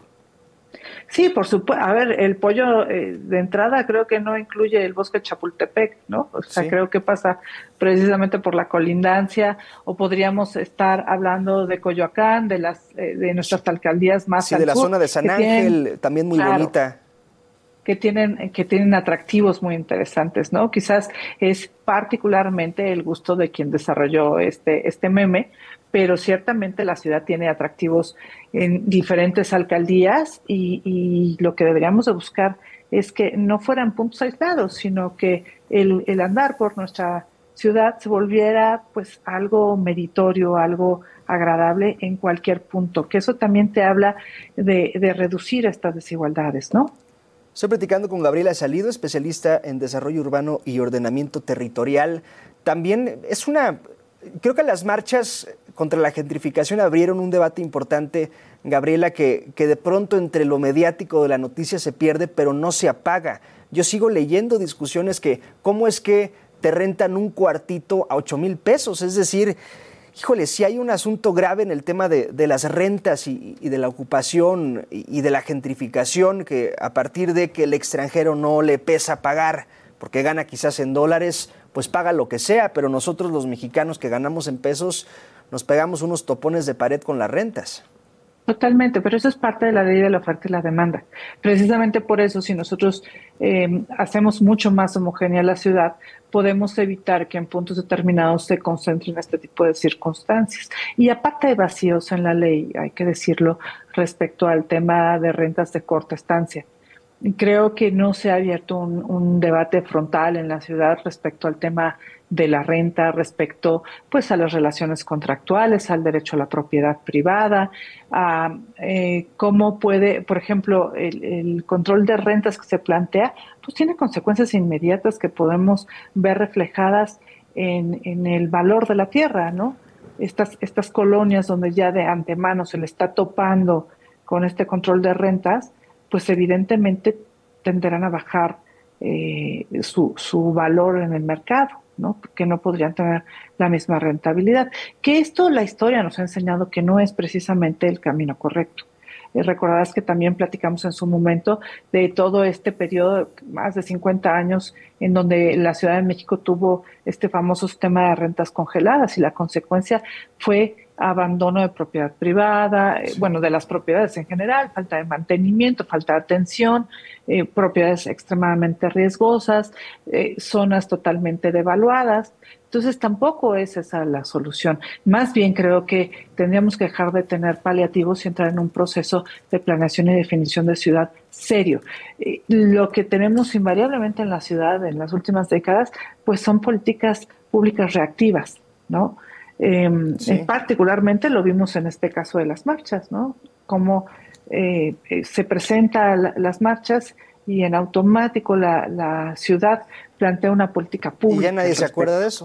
Sí, por supuesto. A ver, el pollo eh, de entrada creo que no incluye el bosque de Chapultepec, ¿no? O sea, sí. creo que pasa precisamente por la colindancia, o podríamos estar hablando de Coyoacán, de las eh, de nuestras alcaldías más sí, al de la sur, zona de San Ángel, tienen, también muy claro, bonita. que tienen que tienen atractivos muy interesantes, ¿no? Quizás es particularmente el gusto de quien desarrolló este este meme, pero ciertamente la ciudad tiene atractivos en diferentes alcaldías y, y lo que deberíamos de buscar es que no fueran puntos aislados, sino que el, el andar por nuestra ciudad se volviera pues algo meritorio, algo agradable en cualquier punto, que eso también te habla de, de reducir estas desigualdades, ¿no? Estoy platicando con Gabriela Salido, especialista en desarrollo urbano y ordenamiento territorial. También es una... Creo que las marchas contra la gentrificación abrieron un debate importante, Gabriela, que, que de pronto entre lo mediático de la noticia se pierde, pero no se apaga. Yo sigo leyendo discusiones que, ¿cómo es que te rentan un cuartito a ocho mil pesos? Es decir, híjole, si hay un asunto grave en el tema de, de las rentas y, y de la ocupación y, y de la gentrificación, que a partir de que el extranjero no le pesa pagar, porque gana quizás en dólares, pues paga lo que sea, pero nosotros los mexicanos que ganamos en pesos nos pegamos unos topones de pared con las rentas. Totalmente, pero eso es parte de la ley de la oferta y la demanda. Precisamente por eso, si nosotros eh, hacemos mucho más homogénea la ciudad, podemos evitar que en puntos determinados se concentren este tipo de circunstancias. Y aparte de vacíos en la ley, hay que decirlo, respecto al tema de rentas de corta estancia. Creo que no se ha abierto un, un debate frontal en la ciudad respecto al tema de la renta, respecto pues a las relaciones contractuales, al derecho a la propiedad privada, a eh, cómo puede, por ejemplo, el, el control de rentas que se plantea, pues tiene consecuencias inmediatas que podemos ver reflejadas en, en el valor de la tierra, ¿no? Estas, estas colonias donde ya de antemano se le está topando con este control de rentas, pues evidentemente tenderán a bajar eh, su, su valor en el mercado, ¿no? Porque no podrían tener la misma rentabilidad. Que esto la historia nos ha enseñado que no es precisamente el camino correcto. Eh, recordarás que también platicamos en su momento de todo este periodo, más de cincuenta años, en donde la Ciudad de México tuvo este famoso sistema de rentas congeladas y la consecuencia fue abandono de propiedad privada, eh, bueno, de las propiedades en general, falta de mantenimiento, falta de atención, eh, propiedades extremadamente riesgosas, eh, zonas totalmente devaluadas. Entonces tampoco es esa la solución. Más bien creo que tendríamos que dejar de tener paliativos y entrar en un proceso de planeación y definición de ciudad serio. Eh, lo que tenemos invariablemente en la ciudad en las últimas décadas, pues son políticas públicas reactivas, ¿no? Eh, sí. Particularmente lo vimos en este caso de las marchas, ¿no? Cómo eh, eh, se presentan la, las marchas y en automático la, la ciudad plantea una política pública. Y ya nadie se acuerda de eso.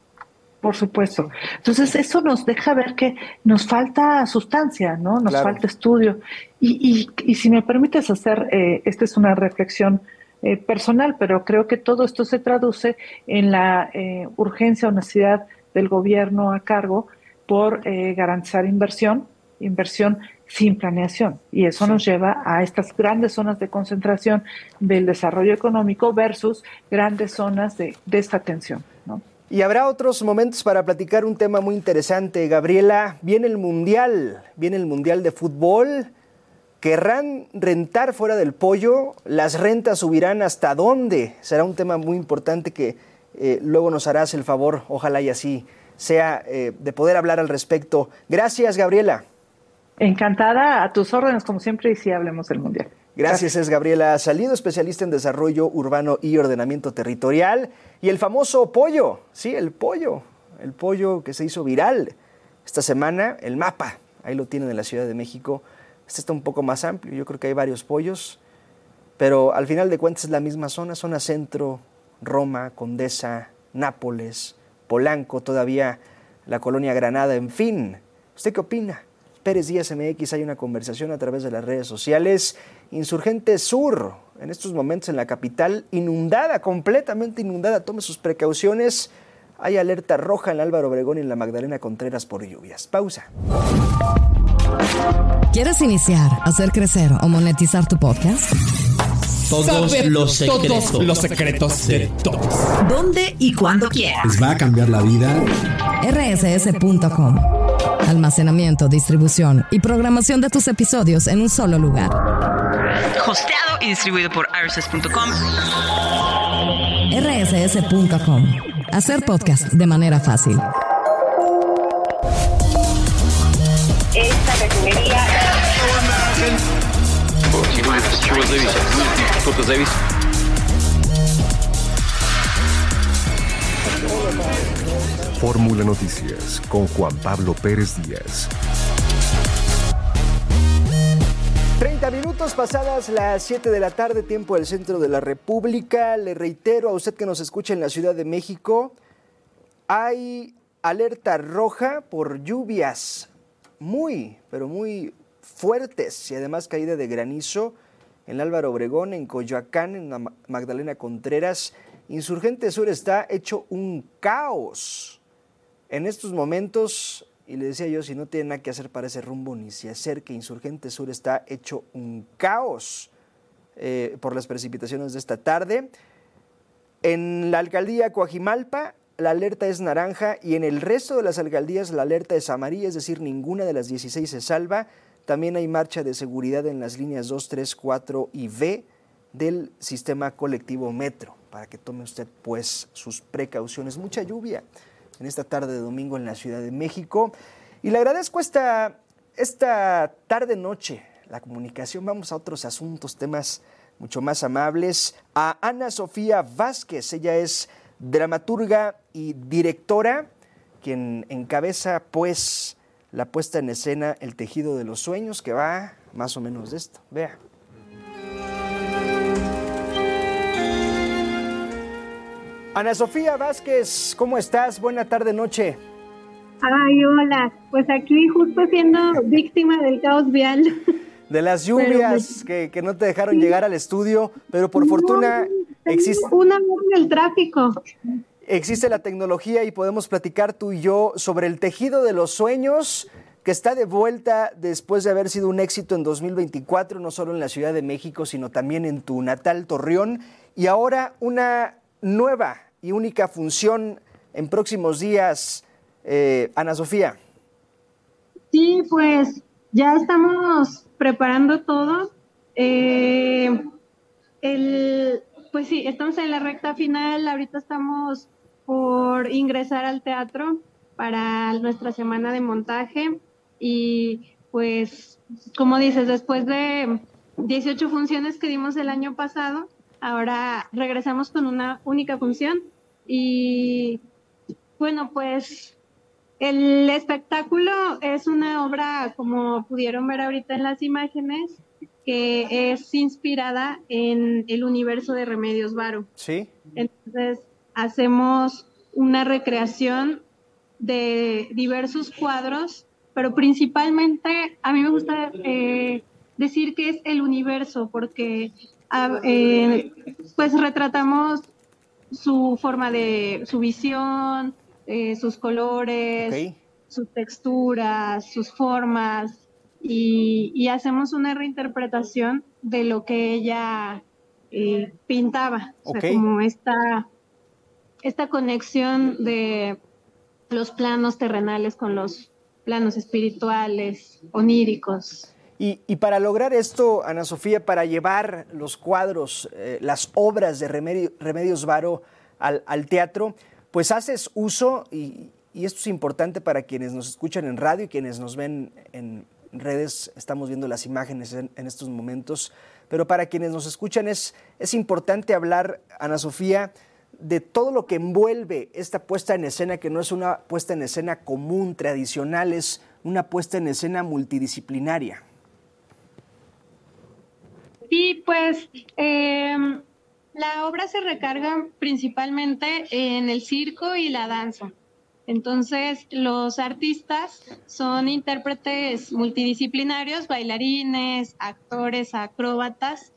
Por supuesto. Entonces eso nos deja ver que nos falta sustancia, ¿no? Nos claro. falta estudio. Y, y, y si me permites hacer, eh, esta es una reflexión eh, personal, pero creo que todo esto se traduce en la eh, urgencia o necesidad del gobierno a cargo por eh, garantizar inversión, inversión sin planeación. Y eso sí. nos lleva a estas grandes zonas de concentración del desarrollo económico versus grandes zonas de desatención, ¿no? Y habrá otros momentos para platicar un tema muy interesante. Gabriela, viene el Mundial, viene el Mundial de Fútbol. ¿Querrán rentar fuera del Pollo? ¿Las rentas subirán hasta dónde? Será un tema muy importante que eh, luego nos harás el favor, ojalá y así sea, eh, de poder hablar al respecto. Gracias, Gabriela. Encantada, a tus órdenes, como siempre, y sí hablemos del Mundial. Gracias, Gracias, es Gabriela Salido, especialista en desarrollo urbano y ordenamiento territorial. Y el famoso pollo, sí, el pollo, el pollo que se hizo viral esta semana, el mapa, ahí lo tienen en la Ciudad de México. Este está un poco más amplio, yo creo que hay varios pollos, pero al final de cuentas es la misma zona, zona centro, Roma, Condesa, Nápoles, Polanco, todavía la colonia Granada, en fin. ¿Usted qué opina? Pérez Díaz M X, hay una conversación a través de las redes sociales. Insurgente Sur, en estos momentos en la capital, inundada, completamente inundada. Tome sus precauciones. Hay alerta roja en Álvaro Obregón y en la Magdalena Contreras por lluvias. Pausa. ¿Quieres iniciar, hacer crecer o monetizar tu podcast? Todos Saber los secretos. Todos los secretos de todos. ¿Dónde y cuándo quieras? Les va a cambiar la vida. R S S punto com. Almacenamiento, distribución y programación de tus episodios en un solo lugar. Hosteado y distribuido por R S S punto com. R S S punto com. Hacer podcast de manera fácil. Esta refinería. Fórmula Noticias con Juan Pablo Pérez Díaz. treinta minutos pasadas las siete de la tarde, tiempo del centro de la República. Le reitero a usted que nos escucha en la Ciudad de México, hay alerta roja por lluvias muy, pero muy fuertes y además caída de granizo en Álvaro Obregón, en Coyoacán, en la Magdalena Contreras. Insurgente Sur está hecho un caos en estos momentos, y le decía yo, si no tiene nada que hacer para ese rumbo, ni se acerque. Insurgente Sur está hecho un caos eh, por las precipitaciones de esta tarde. En la alcaldía Coajimalpa, la alerta es naranja, y en el resto de las alcaldías la alerta es amarilla, es decir, ninguna de las dieciséis se salva. También hay marcha de seguridad en las líneas dos, tres, cuatro y B del sistema colectivo Metro, para que tome usted pues sus precauciones. Mucha lluvia en esta tarde de domingo en la Ciudad de México. Y le agradezco esta, esta tarde-noche la comunicación. Vamos a otros asuntos, temas mucho más amables. A Ana Sofía Vázquez, ella es dramaturga y directora, quien encabeza pues la puesta en escena El Tejido de los Sueños, que va más o menos de esto. Vea. Ana Sofía Vázquez, ¿cómo estás? Buena tarde, noche. Ay, hola. Pues aquí justo siendo víctima del caos vial. De las lluvias pero, que, que no te dejaron sí. llegar al estudio, pero por no, fortuna existe... Una en el tráfico. Existe la tecnología y podemos platicar tú y yo sobre El Tejido de los Sueños. que está de vuelta después de haber sido un éxito en dos mil veinticuatro, no solo en la Ciudad de México, sino también en tu natal Torreón, y ahora una nueva y única función en próximos días, eh, Ana Sofía. Sí, pues ya estamos preparando todo. Eh, el, pues sí, estamos en la recta final, ahorita estamos por ingresar al teatro para nuestra semana de montaje y pues, como dices, después de dieciocho funciones que dimos el año pasado, ahora regresamos con una única función y bueno, pues el espectáculo es una obra, como pudieron ver ahorita en las imágenes, que es inspirada en el universo de Remedios Varo. Sí. Entonces, hacemos una recreación de diversos cuadros, pero principalmente a mí me gusta eh, decir que es el universo, porque eh, pues retratamos su forma de, su visión, eh, sus colores, okay, sus texturas, sus formas, y, y hacemos una reinterpretación de lo que ella eh, pintaba, okay, o sea, como esta, esta conexión de los planos terrenales con los planos espirituales, oníricos. Y, y para lograr esto, Ana Sofía, para llevar los cuadros, eh, las obras de Remedio, Remedios Varo al, al teatro, pues haces uso, y, y esto es importante para quienes nos escuchan en radio y quienes nos ven en redes, estamos viendo las imágenes en, en estos momentos, pero para quienes nos escuchan es, es importante hablar, Ana Sofía, de todo lo que envuelve esta puesta en escena, que no es una puesta en escena común, tradicional, es una puesta en escena multidisciplinaria. Sí, pues eh, la obra se recarga principalmente en el circo y la danza. Entonces, los artistas son intérpretes multidisciplinarios, bailarines, actores, acróbatas,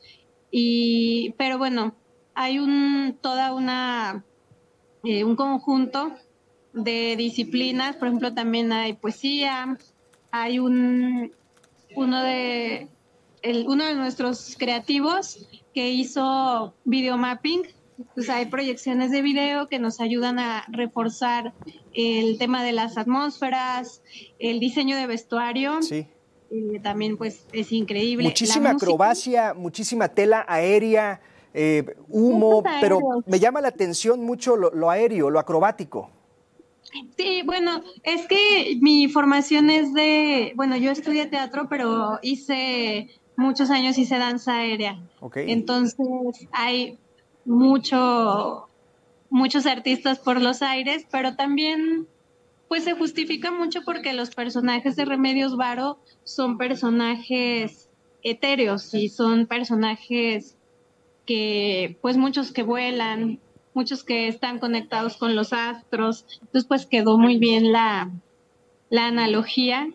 y, pero bueno, hay un toda una eh, un conjunto de disciplinas. Por ejemplo, también hay poesía, hay un uno de el, uno de nuestros creativos que hizo videomapping. Pues hay proyecciones de video que nos ayudan a reforzar el tema de las atmósferas, el diseño de vestuario. Sí. Eh, también pues es increíble. Muchísima acrobacia, muchísima tela aérea. Eh, humo, pero me llama la atención mucho lo, lo aéreo, lo acrobático. Sí, bueno, es que mi formación es de, bueno, yo estudié teatro, pero hice muchos años, hice danza aérea. Okay. Entonces hay mucho, muchos artistas por los aires, pero también pues se justifica mucho porque los personajes de Remedios Varo son personajes etéreos y son personajes que pues muchos que vuelan, muchos que están conectados con los astros. Entonces pues quedó muy bien la, la analogía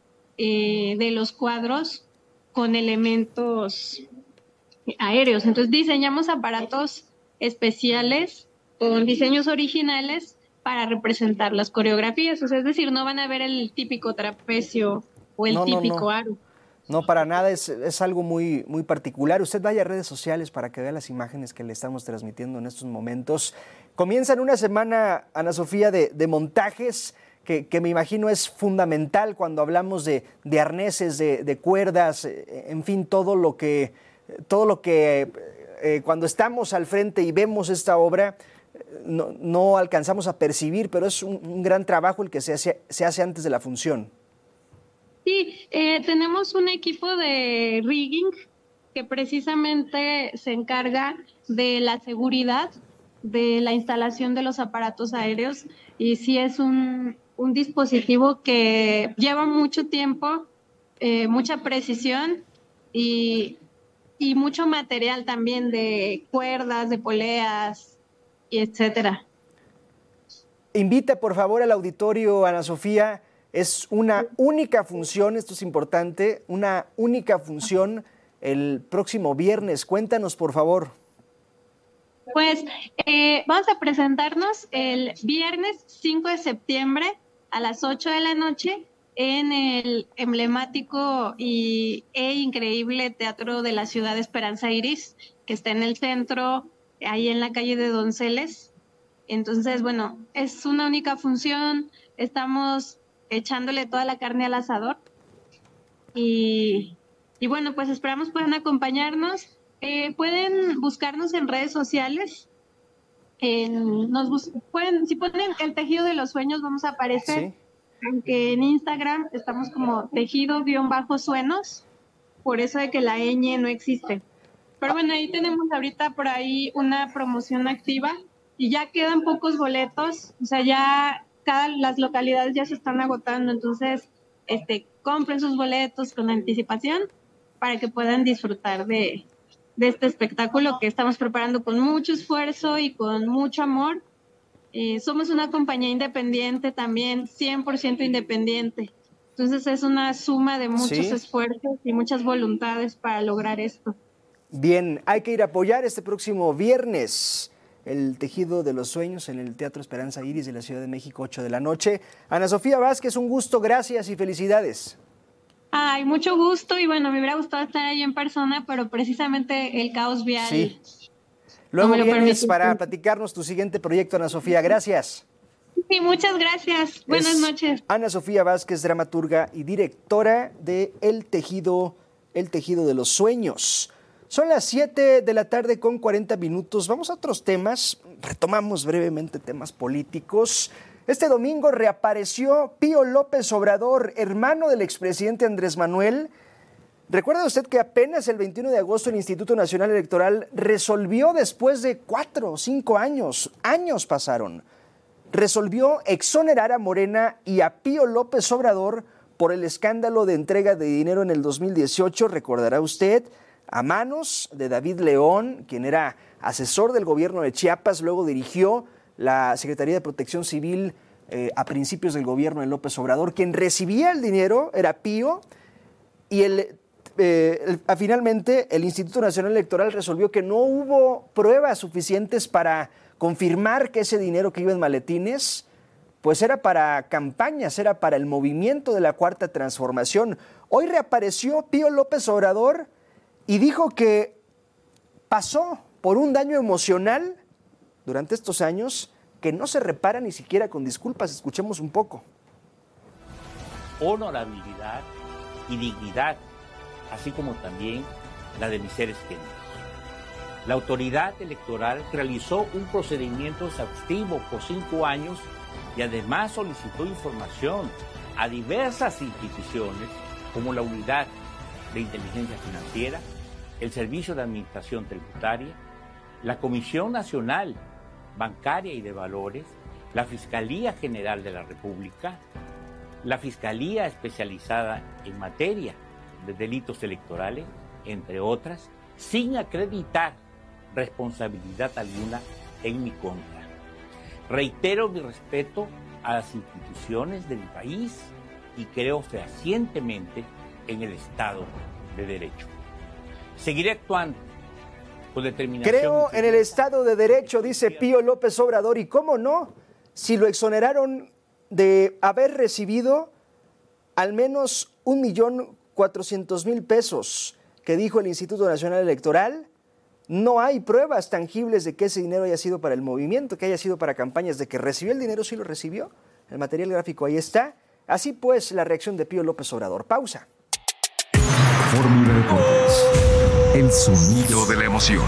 eh, de los cuadros con elementos aéreos. Entonces diseñamos aparatos especiales con diseños originales para representar las coreografías. O sea, es decir, no van a ver el típico trapecio o el no, típico no, no. aro. No, para nada, es, es algo muy, muy particular. Usted vaya a redes sociales para que vea las imágenes que le estamos transmitiendo en estos momentos. Comienzan una semana, Ana Sofía, de, de montajes que, que me imagino es fundamental cuando hablamos de, de arneses, de, de cuerdas, en fin, todo lo que, todo lo que eh, cuando estamos al frente y vemos esta obra no, no alcanzamos a percibir, pero es un, un gran trabajo el que se hace, se hace antes de la función. Sí, eh, tenemos un equipo de rigging que precisamente se encarga de la seguridad de la instalación de los aparatos aéreos, y sí es un, un dispositivo que lleva mucho tiempo, eh, mucha precisión y, y mucho material también de cuerdas, de poleas, y etcétera. Invita por favor al auditorio, Ana Sofía. Es una única función, esto es importante, una única función el próximo viernes. Cuéntanos, por favor. Pues eh, vamos a presentarnos el viernes cinco de septiembre a las ocho de la noche en el emblemático y, e increíble Teatro de la Ciudad de Esperanza Iris, que está en el centro, ahí en la calle de Donceles. Entonces, bueno, es una única función, estamos echándole toda la carne al asador y, y bueno, pues esperamos puedan acompañarnos. Eh, pueden buscarnos en redes sociales. En, nos bus- pueden, si ponen El Tejido de los Sueños vamos a aparecer. ¿Sí? Aunque en Instagram estamos como tejido-sueños, por eso de que la ñ no existe. Pero bueno, ahí tenemos ahorita por ahí una promoción activa y ya quedan pocos boletos, o sea, ya cada las localidades ya se están agotando, entonces este compren sus boletos con anticipación para que puedan disfrutar de, de este espectáculo que estamos preparando con mucho esfuerzo y con mucho amor. Eh, somos una compañía independiente también, cien por ciento independiente. Entonces es una suma de muchos ¿Sí? esfuerzos y muchas voluntades para lograr esto. Bien, hay que ir a apoyar este próximo viernes El Tejido de los Sueños en el Teatro Esperanza Iris de la Ciudad de México, ocho de la noche. Ana Sofía Vázquez, un gusto, gracias y felicidades. Ay, mucho gusto y bueno, me hubiera gustado estar ahí en persona, pero precisamente el caos vial... Sí. Luego no vienes para platicarnos tu siguiente proyecto, Ana Sofía. Gracias. Sí, muchas gracias. Buenas es noches. Ana Sofía Vázquez, dramaturga y directora de El Tejido, El Tejido de los Sueños. Son las siete de la tarde con cuarenta minutos. Vamos a otros temas. Retomamos brevemente temas políticos. Este domingo reapareció Pío López Obrador, hermano del expresidente Andrés Manuel. ¿Recuerda usted que apenas el veintiuno de agosto el Instituto Nacional Electoral resolvió, después de cuatro o cinco años, años pasaron, resolvió exonerar a Morena y a Pío López Obrador por el escándalo de entrega de dinero en el dos mil dieciocho, recordará usted, a manos de David León, quien era asesor del gobierno de Chiapas, luego dirigió la Secretaría de Protección Civil eh, a principios del gobierno de López Obrador. Quien recibía el dinero era Pío y el... Eh, el, finalmente el Instituto Nacional Electoral resolvió que no hubo pruebas suficientes para confirmar que ese dinero que iba en maletines pues era para campañas, era para el movimiento de la Cuarta Transformación. Hoy reapareció Pío López Obrador y dijo que pasó por un daño emocional durante estos años que no se repara ni siquiera con disculpas. Escuchemos un poco. Honorabilidad y dignidad, así como también la de mis seres queridos. La autoridad electoral realizó un procedimiento exhaustivo por cinco años y además solicitó información a diversas instituciones como la Unidad de Inteligencia Financiera, el Servicio de Administración Tributaria, la Comisión Nacional Bancaria y de Valores, la Fiscalía General de la República, la Fiscalía Especializada en Materia de Delitos Electorales, entre otras, sin acreditar responsabilidad alguna en mi contra. Reitero mi respeto a las instituciones del país y creo fehacientemente en el Estado de Derecho. Seguiré actuando con determinación. Creo en el Estado de Derecho, dice Pío López Obrador, y cómo no, si lo exoneraron de haber recibido al menos un millón cuatrocientos mil pesos que dijo el Instituto Nacional Electoral. No hay pruebas tangibles de que ese dinero haya sido para el movimiento, que haya sido para campañas. De que recibió el dinero, sí lo recibió. El material gráfico ahí está. Así pues, la reacción de Pío López Obrador. Pausa. Fórmula Deportes. El sonido de la emoción.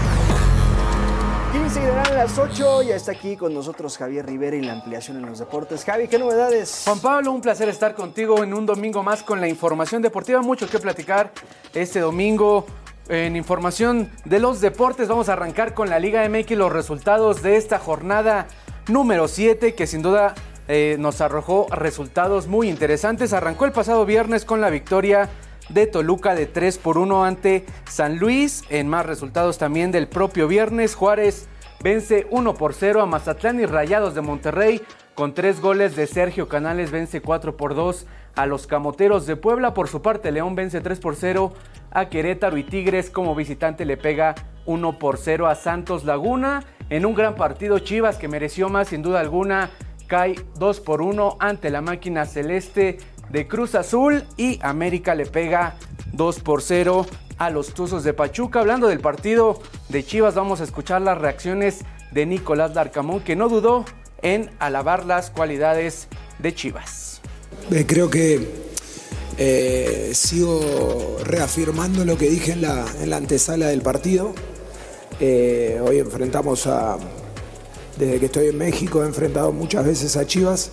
quince y darán las ocho. Ya está aquí con nosotros Javier Rivera y la ampliación en los deportes. Javi, ¿qué novedades? Juan Pablo, un placer estar contigo en un domingo más con la información deportiva. Mucho que platicar este domingo. En información de los deportes, vamos a arrancar con la Liga M X, los resultados de esta jornada número siete, que sin duda eh, nos arrojó resultados muy interesantes. Arrancó el pasado viernes con la victoria de Toluca de tres por uno ante San Luis. En más resultados también del propio viernes, Juárez vence uno por cero a Mazatlán y Rayados de Monterrey con tres goles de Sergio Canales vence cuatro por dos a los Camoteros de Puebla. Por su parte, León vence tres por cero a Querétaro y Tigres como visitante le pega uno por cero a Santos Laguna. En un gran partido, Chivas, que mereció más sin duda alguna, cae dos por uno ante la máquina celeste de Cruz Azul y América le pega dos por cero a los Tuzos de Pachuca. Hablando del partido de Chivas, vamos a escuchar las reacciones de Nicolás Larcamón, que no dudó en alabar las cualidades de Chivas. Eh, creo que eh, sigo reafirmando lo que dije en la, en la antesala del partido. Eh, hoy enfrentamos a, desde que estoy en México, he enfrentado muchas veces a Chivas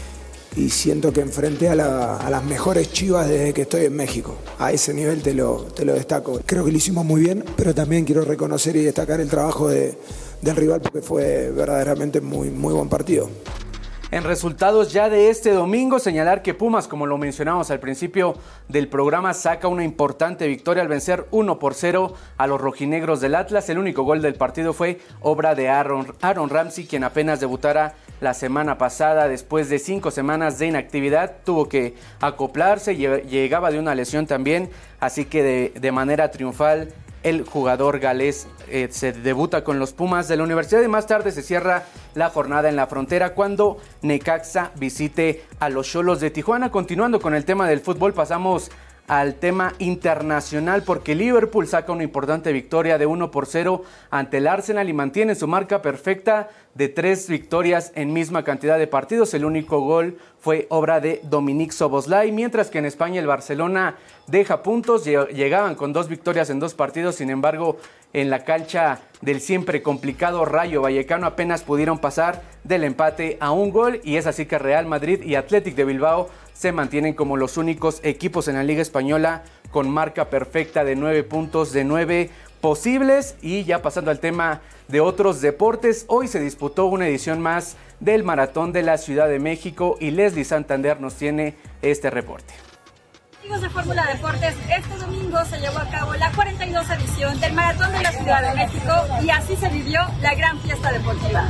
y siento que enfrenté a, la, a las mejores Chivas desde que estoy en México. A ese nivel te lo, te lo destaco. Creo que lo hicimos muy bien, pero también quiero reconocer y destacar el trabajo de, del rival porque fue verdaderamente muy, muy buen partido. En resultados ya de este domingo, señalar que Pumas, como lo mencionamos al principio del programa, saca una importante victoria al vencer uno por cero a los rojinegros del Atlas. El único gol del partido fue obra de Aaron, Aaron Ramsey, quien apenas debutara la semana pasada después de cinco semanas de inactividad. Tuvo que acoplarse, llegaba de una lesión también, así que de, de manera triunfal el jugador galés eh, se debuta con los Pumas de la Universidad y más tarde se cierra la jornada en la frontera cuando Necaxa visite a los Xolos de Tijuana. Continuando con el tema del fútbol, pasamos al tema internacional porque Liverpool saca una importante victoria de uno por cero ante el Arsenal y mantiene su marca perfecta de tres victorias en misma cantidad de partidos. El único gol fue obra de Dominic Szoboszlai, mientras que en España el Barcelona deja puntos, llegaban con dos victorias en dos partidos, sin embargo en la cancha del siempre complicado Rayo Vallecano apenas pudieron pasar del empate a un gol y es así que Real Madrid y Athletic de Bilbao se mantienen como los únicos equipos en la Liga Española con marca perfecta de nueve puntos de nueve posibles. Y ya pasando al tema de otros deportes, hoy se disputó una edición más del Maratón de la Ciudad de México y Leslie Santander nos tiene este reporte. Amigos de Fórmula Deportes, este domingo se llevó a cabo la cuarenta y dos edición del Maratón de la Ciudad de México y así se vivió la gran fiesta deportiva.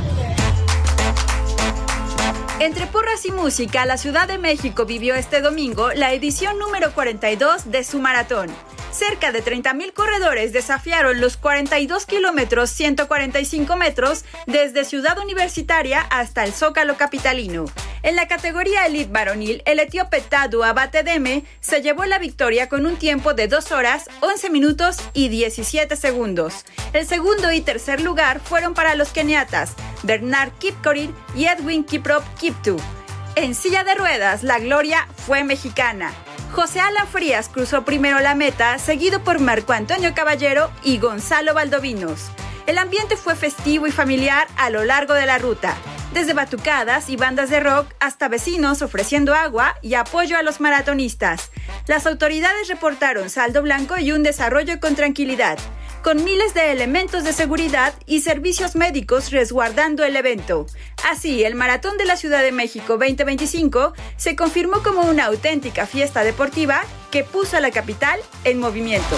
Entre porras y música, la Ciudad de México vivió este domingo la edición número cuarenta y dos de su maratón. Cerca de treinta mil corredores desafiaron los cuarenta y dos kilómetros ciento cuarenta y cinco metros desde Ciudad Universitaria hasta el Zócalo capitalino. En la categoría Elite varonil, el etíope Tadu Abatedeme se llevó la victoria con un tiempo de dos horas, once minutos y diecisiete segundos. El segundo y tercer lugar fueron para los keniatas Bernard Kipkorir y Edwin Kiprop Kiptu. En silla de ruedas, la gloria fue mexicana. José Alan Frías cruzó primero la meta, seguido por Marco Antonio Caballero y Gonzalo Valdovinos. El ambiente fue festivo y familiar a lo largo de la ruta, desde batucadas y bandas de rock hasta vecinos ofreciendo agua y apoyo a los maratonistas. Las autoridades reportaron saldo blanco y un desarrollo con tranquilidad, con miles de elementos de seguridad y servicios médicos resguardando el evento. Así, el Maratón de la Ciudad de México veinte veinticinco se confirmó como una auténtica fiesta deportiva que puso a la capital en movimiento.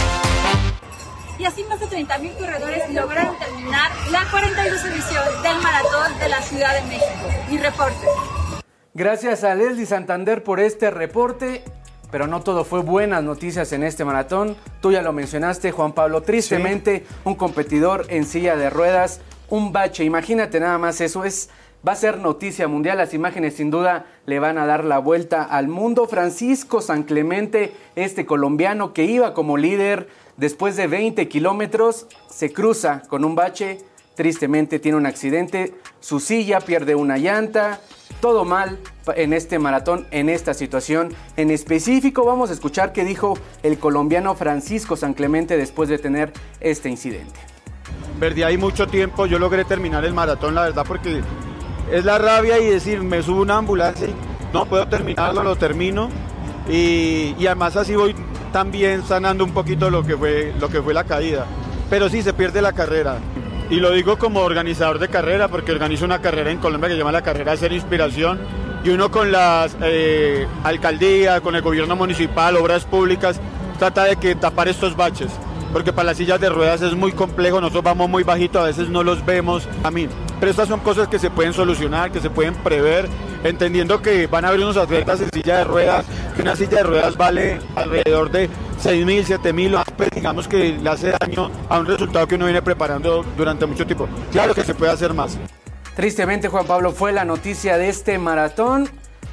Y así más de treinta mil corredores lograron terminar la cuarenta y dos edición del Maratón de la Ciudad de México. Mi reporte. Gracias a Leslie Santander por este reporte. Pero no todo fue buenas noticias en este maratón. Tú ya lo mencionaste, Juan Pablo. Tristemente, sí. Un competidor en silla de ruedas, un bache. Imagínate nada más eso. Es, va a ser noticia mundial. Las imágenes sin duda le van a dar la vuelta al mundo. Francisco San Clemente, este colombiano que iba como líder después de veinte kilómetros, se cruza con un bache. Tristemente tiene un accidente. Su silla pierde una llanta. Todo mal en este maratón, en esta situación en específico. Vamos a escuchar qué dijo el colombiano Francisco San Clemente después de tener este incidente. Perdí ahí mucho tiempo, yo logré terminar el maratón, la verdad, porque es la rabia y decir, me subo a una ambulancia y no puedo terminarlo, lo termino. Y, y además así voy también sanando un poquito lo que fue, lo que fue la caída. Pero sí, se pierde la carrera. Y lo digo como organizador de carrera, porque organizo una carrera en Colombia que se llama la carrera de Ser Inspiración, y uno con las eh, alcaldías, con el gobierno municipal, obras públicas, trata de que tapar estos baches, porque para las sillas de ruedas es muy complejo, nosotros vamos muy bajito, a veces no los vemos a mí. Pero estas son cosas que se pueden solucionar, que se pueden prever, entendiendo que van a haber unos atletas en silla de ruedas, que una silla de ruedas vale alrededor de seis mil, siete mil, pues digamos que le hace daño a un resultado que uno viene preparando durante mucho tiempo. Claro que se puede hacer más. Tristemente, Juan Pablo, fue la noticia de este maratón.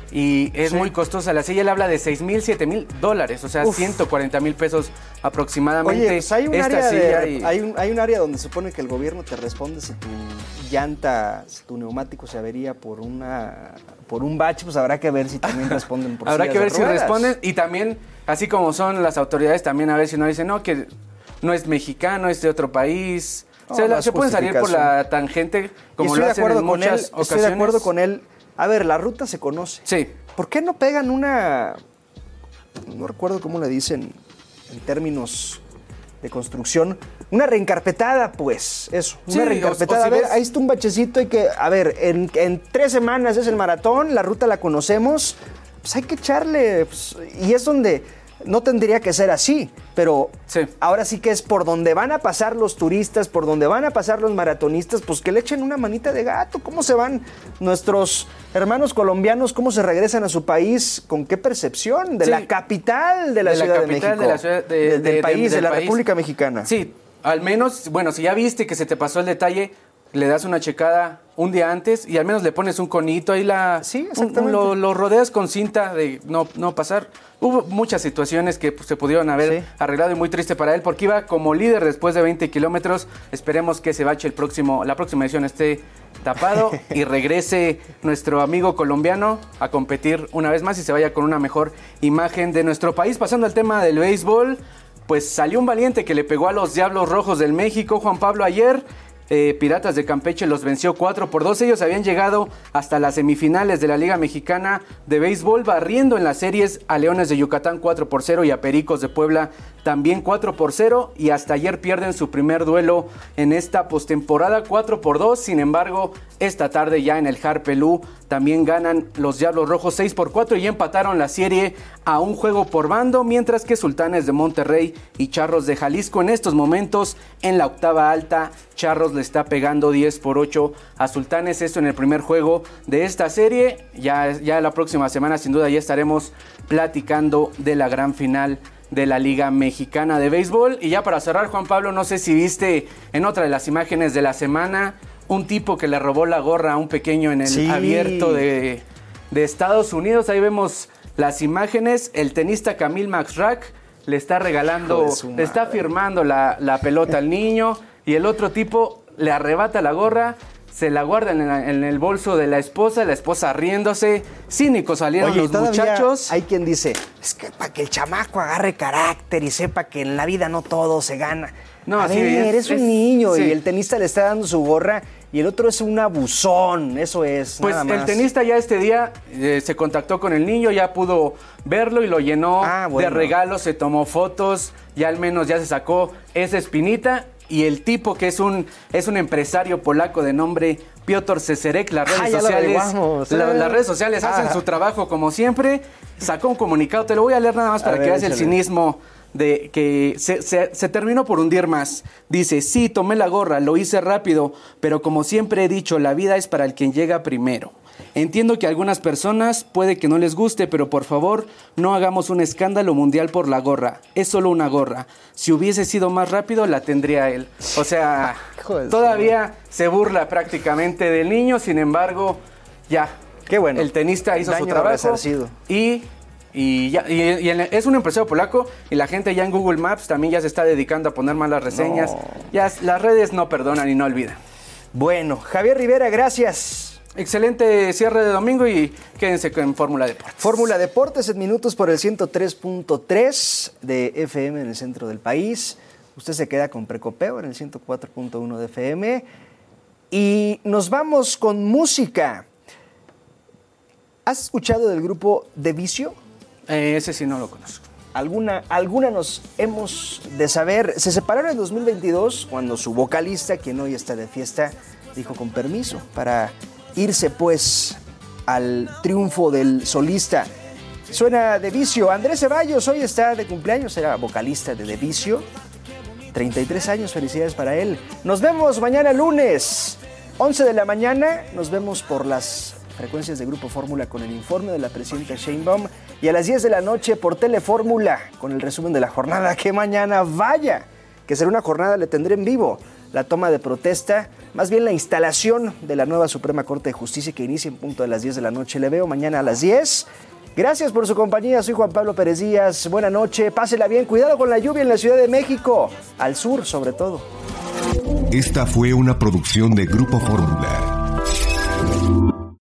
y es Sí. muy costosa la silla. Él habla de seis mil, siete mil dólares, o sea, Uf. ciento cuarenta mil pesos aproximadamente. Oye, pues hay un, esta área silla de- y- hay, un, hay un área donde se supone que el gobierno te responde si tu llanta, si tu neumático se avería por una por un bache, pues habrá que ver si también responden por Habrá sillas que ver de si ruedas. responden y también, así como son las autoridades, también a ver si no dicen, no, que no es mexicano, es de otro país. No, o sea, la- no es se pueden salir por justificación. la tangente como Y estoy lo de hacen acuerdo en con él, muchas estoy ocasiones. de acuerdo con él. A ver, la ruta se conoce. Sí. ¿Por qué no pegan una, no recuerdo cómo le dicen en términos de construcción, una reencarpetada, pues, eso, Sí, una o- reencarpetada. o si a ver, ves- ahí está un bachecito y que, a ver, en, en tres semanas es el maratón, la ruta la conocemos, pues hay que echarle, pues, y es donde no tendría que ser así, pero ahora sí que es por donde van a pasar los turistas, por donde van a pasar los maratonistas, pues que le echen una manita de gato. ¿Cómo se van nuestros hermanos colombianos? ¿Cómo se regresan a su país? ¿Con qué percepción? De Sí. la capital de la De la Ciudad de capital México. de la ciudad de- de- del de- de- país, de del la país. República Mexicana. Sí, al menos, bueno, si ya viste que se te pasó el detalle, le das una checada un día antes y al menos le pones un conito ahí la... Sí, exactamente. Lo, lo rodeas con cinta de no, no pasar. Hubo muchas situaciones que pues, se pudieron haber arreglado y muy triste para él porque iba como líder después de veinte kilómetros. Esperemos que ese bache el próximo, la próxima edición esté tapado y regrese nuestro amigo colombiano a competir una vez más y se vaya con una mejor imagen de nuestro país. Pasando al tema del béisbol, pues salió un valiente que le pegó a los Diablos Rojos del México, Juan Pablo, ayer. Eh, Piratas de Campeche los venció cuatro por dos. Ellos habían llegado hasta las semifinales de la Liga Mexicana de Béisbol, barriendo en las series a Leones de Yucatán cuatro por cero y a Pericos de Puebla también cuatro por cero. Y hasta ayer pierden su primer duelo en esta postemporada cuatro por dos. Sin embargo, esta tarde ya en el Harpelú también ganan los Diablos Rojos seis por cuatro y empataron la serie a un juego por bando, mientras que Sultanes de Monterrey y Charros de Jalisco en estos momentos en la octava alta. Charros le está pegando diez por ocho a Sultanes, esto en el primer juego de esta serie. Ya, ya la próxima semana sin duda ya estaremos platicando de la gran final de la Liga Mexicana de Béisbol. Y ya para cerrar, Juan Pablo, no sé si viste en otra de las imágenes de la semana un tipo que le robó la gorra a un pequeño en el Sí. abierto de, de Estados Unidos. Ahí vemos las imágenes. El tenista Camille Maxrack le está regalando, Hijo de su le está madre. firmando la, la pelota al niño y el otro tipo le arrebata la gorra, se la guarda en, la- en el bolso de la esposa, la esposa riéndose. Cínicos salieron Oye, y los todavía muchachos. hay quien dice, es que para que el chamaco agarre carácter y sepa que en la vida no todo se gana. No, a sí, ver, es- es, un es- niño sí. y el tenista le está dando su gorra y el otro es un abusón, eso es, Pues nada más. el tenista ya este día eh, se contactó con el niño, ya pudo verlo y lo llenó Ah, bueno. de regalos, se tomó fotos, ya al menos ya se sacó esa espinita. Y el tipo que es un, es un empresario polaco de nombre Piotr Ceserek, las redes Ah, ya lo sociales, averiguamos, la- eh. las redes sociales hacen Ah. su trabajo como siempre. Sacó un comunicado, te lo voy a leer nada más A para ver, que veas el échale. cinismo de que se, se- se terminó por hundir más. Dice, sí, tomé la gorra, lo hice rápido, pero como siempre he dicho, la vida es para el quien llega primero. Entiendo que a algunas personas puede que no les guste, pero por favor no hagamos un escándalo mundial por la gorra. Es solo una gorra. Si hubiese sido más rápido, la tendría él. O sea, Hijo de todavía se burla prácticamente del niño, sin embargo, ya. Qué bueno. El tenista hizo su Daño trabajo resarcido. y... Y, ya, y, y en- es un empresario polaco y la gente ya en Google Maps también ya se está dedicando a poner malas reseñas. No. Ya las redes no perdonan y no olvidan. Bueno, Javier Rivera, gracias. Excelente cierre de domingo y quédense con Fórmula Deportes. Fórmula Deportes en minutos por el ciento tres punto tres de F M en el centro del país. Usted se queda con Precopeo en el ciento cuatro punto uno de F M. Y nos vamos con música. ¿Has escuchado del grupo De Vicio? Eh, ese sí no lo conozco. Alguna, alguna nos hemos de saber. Se separaron en dos mil veintidós cuando su vocalista, quien hoy está de fiesta, dijo con permiso para irse pues al triunfo del solista. Suena De Vicio. Andrés Ceballos hoy está de cumpleaños, era vocalista de De Vicio. treinta y tres años, felicidades para él. Nos vemos mañana lunes, once de la mañana. Nos vemos por las frecuencias de Grupo Fórmula con el informe de la presidenta Sheinbaum y a las diez de la noche por Telefórmula con el resumen de la jornada que mañana vaya, que será una jornada, le tendré en vivo la toma de protesta, más bien la instalación de la nueva Suprema Corte de Justicia que inicia en punto de las diez de la noche. Le veo mañana a las diez. Gracias por su compañía, soy Juan Pablo Pérez Díaz. Buena noche, pásela bien, cuidado con la lluvia en la Ciudad de México, al sur sobre todo. Esta fue una producción de Grupo Fórmula.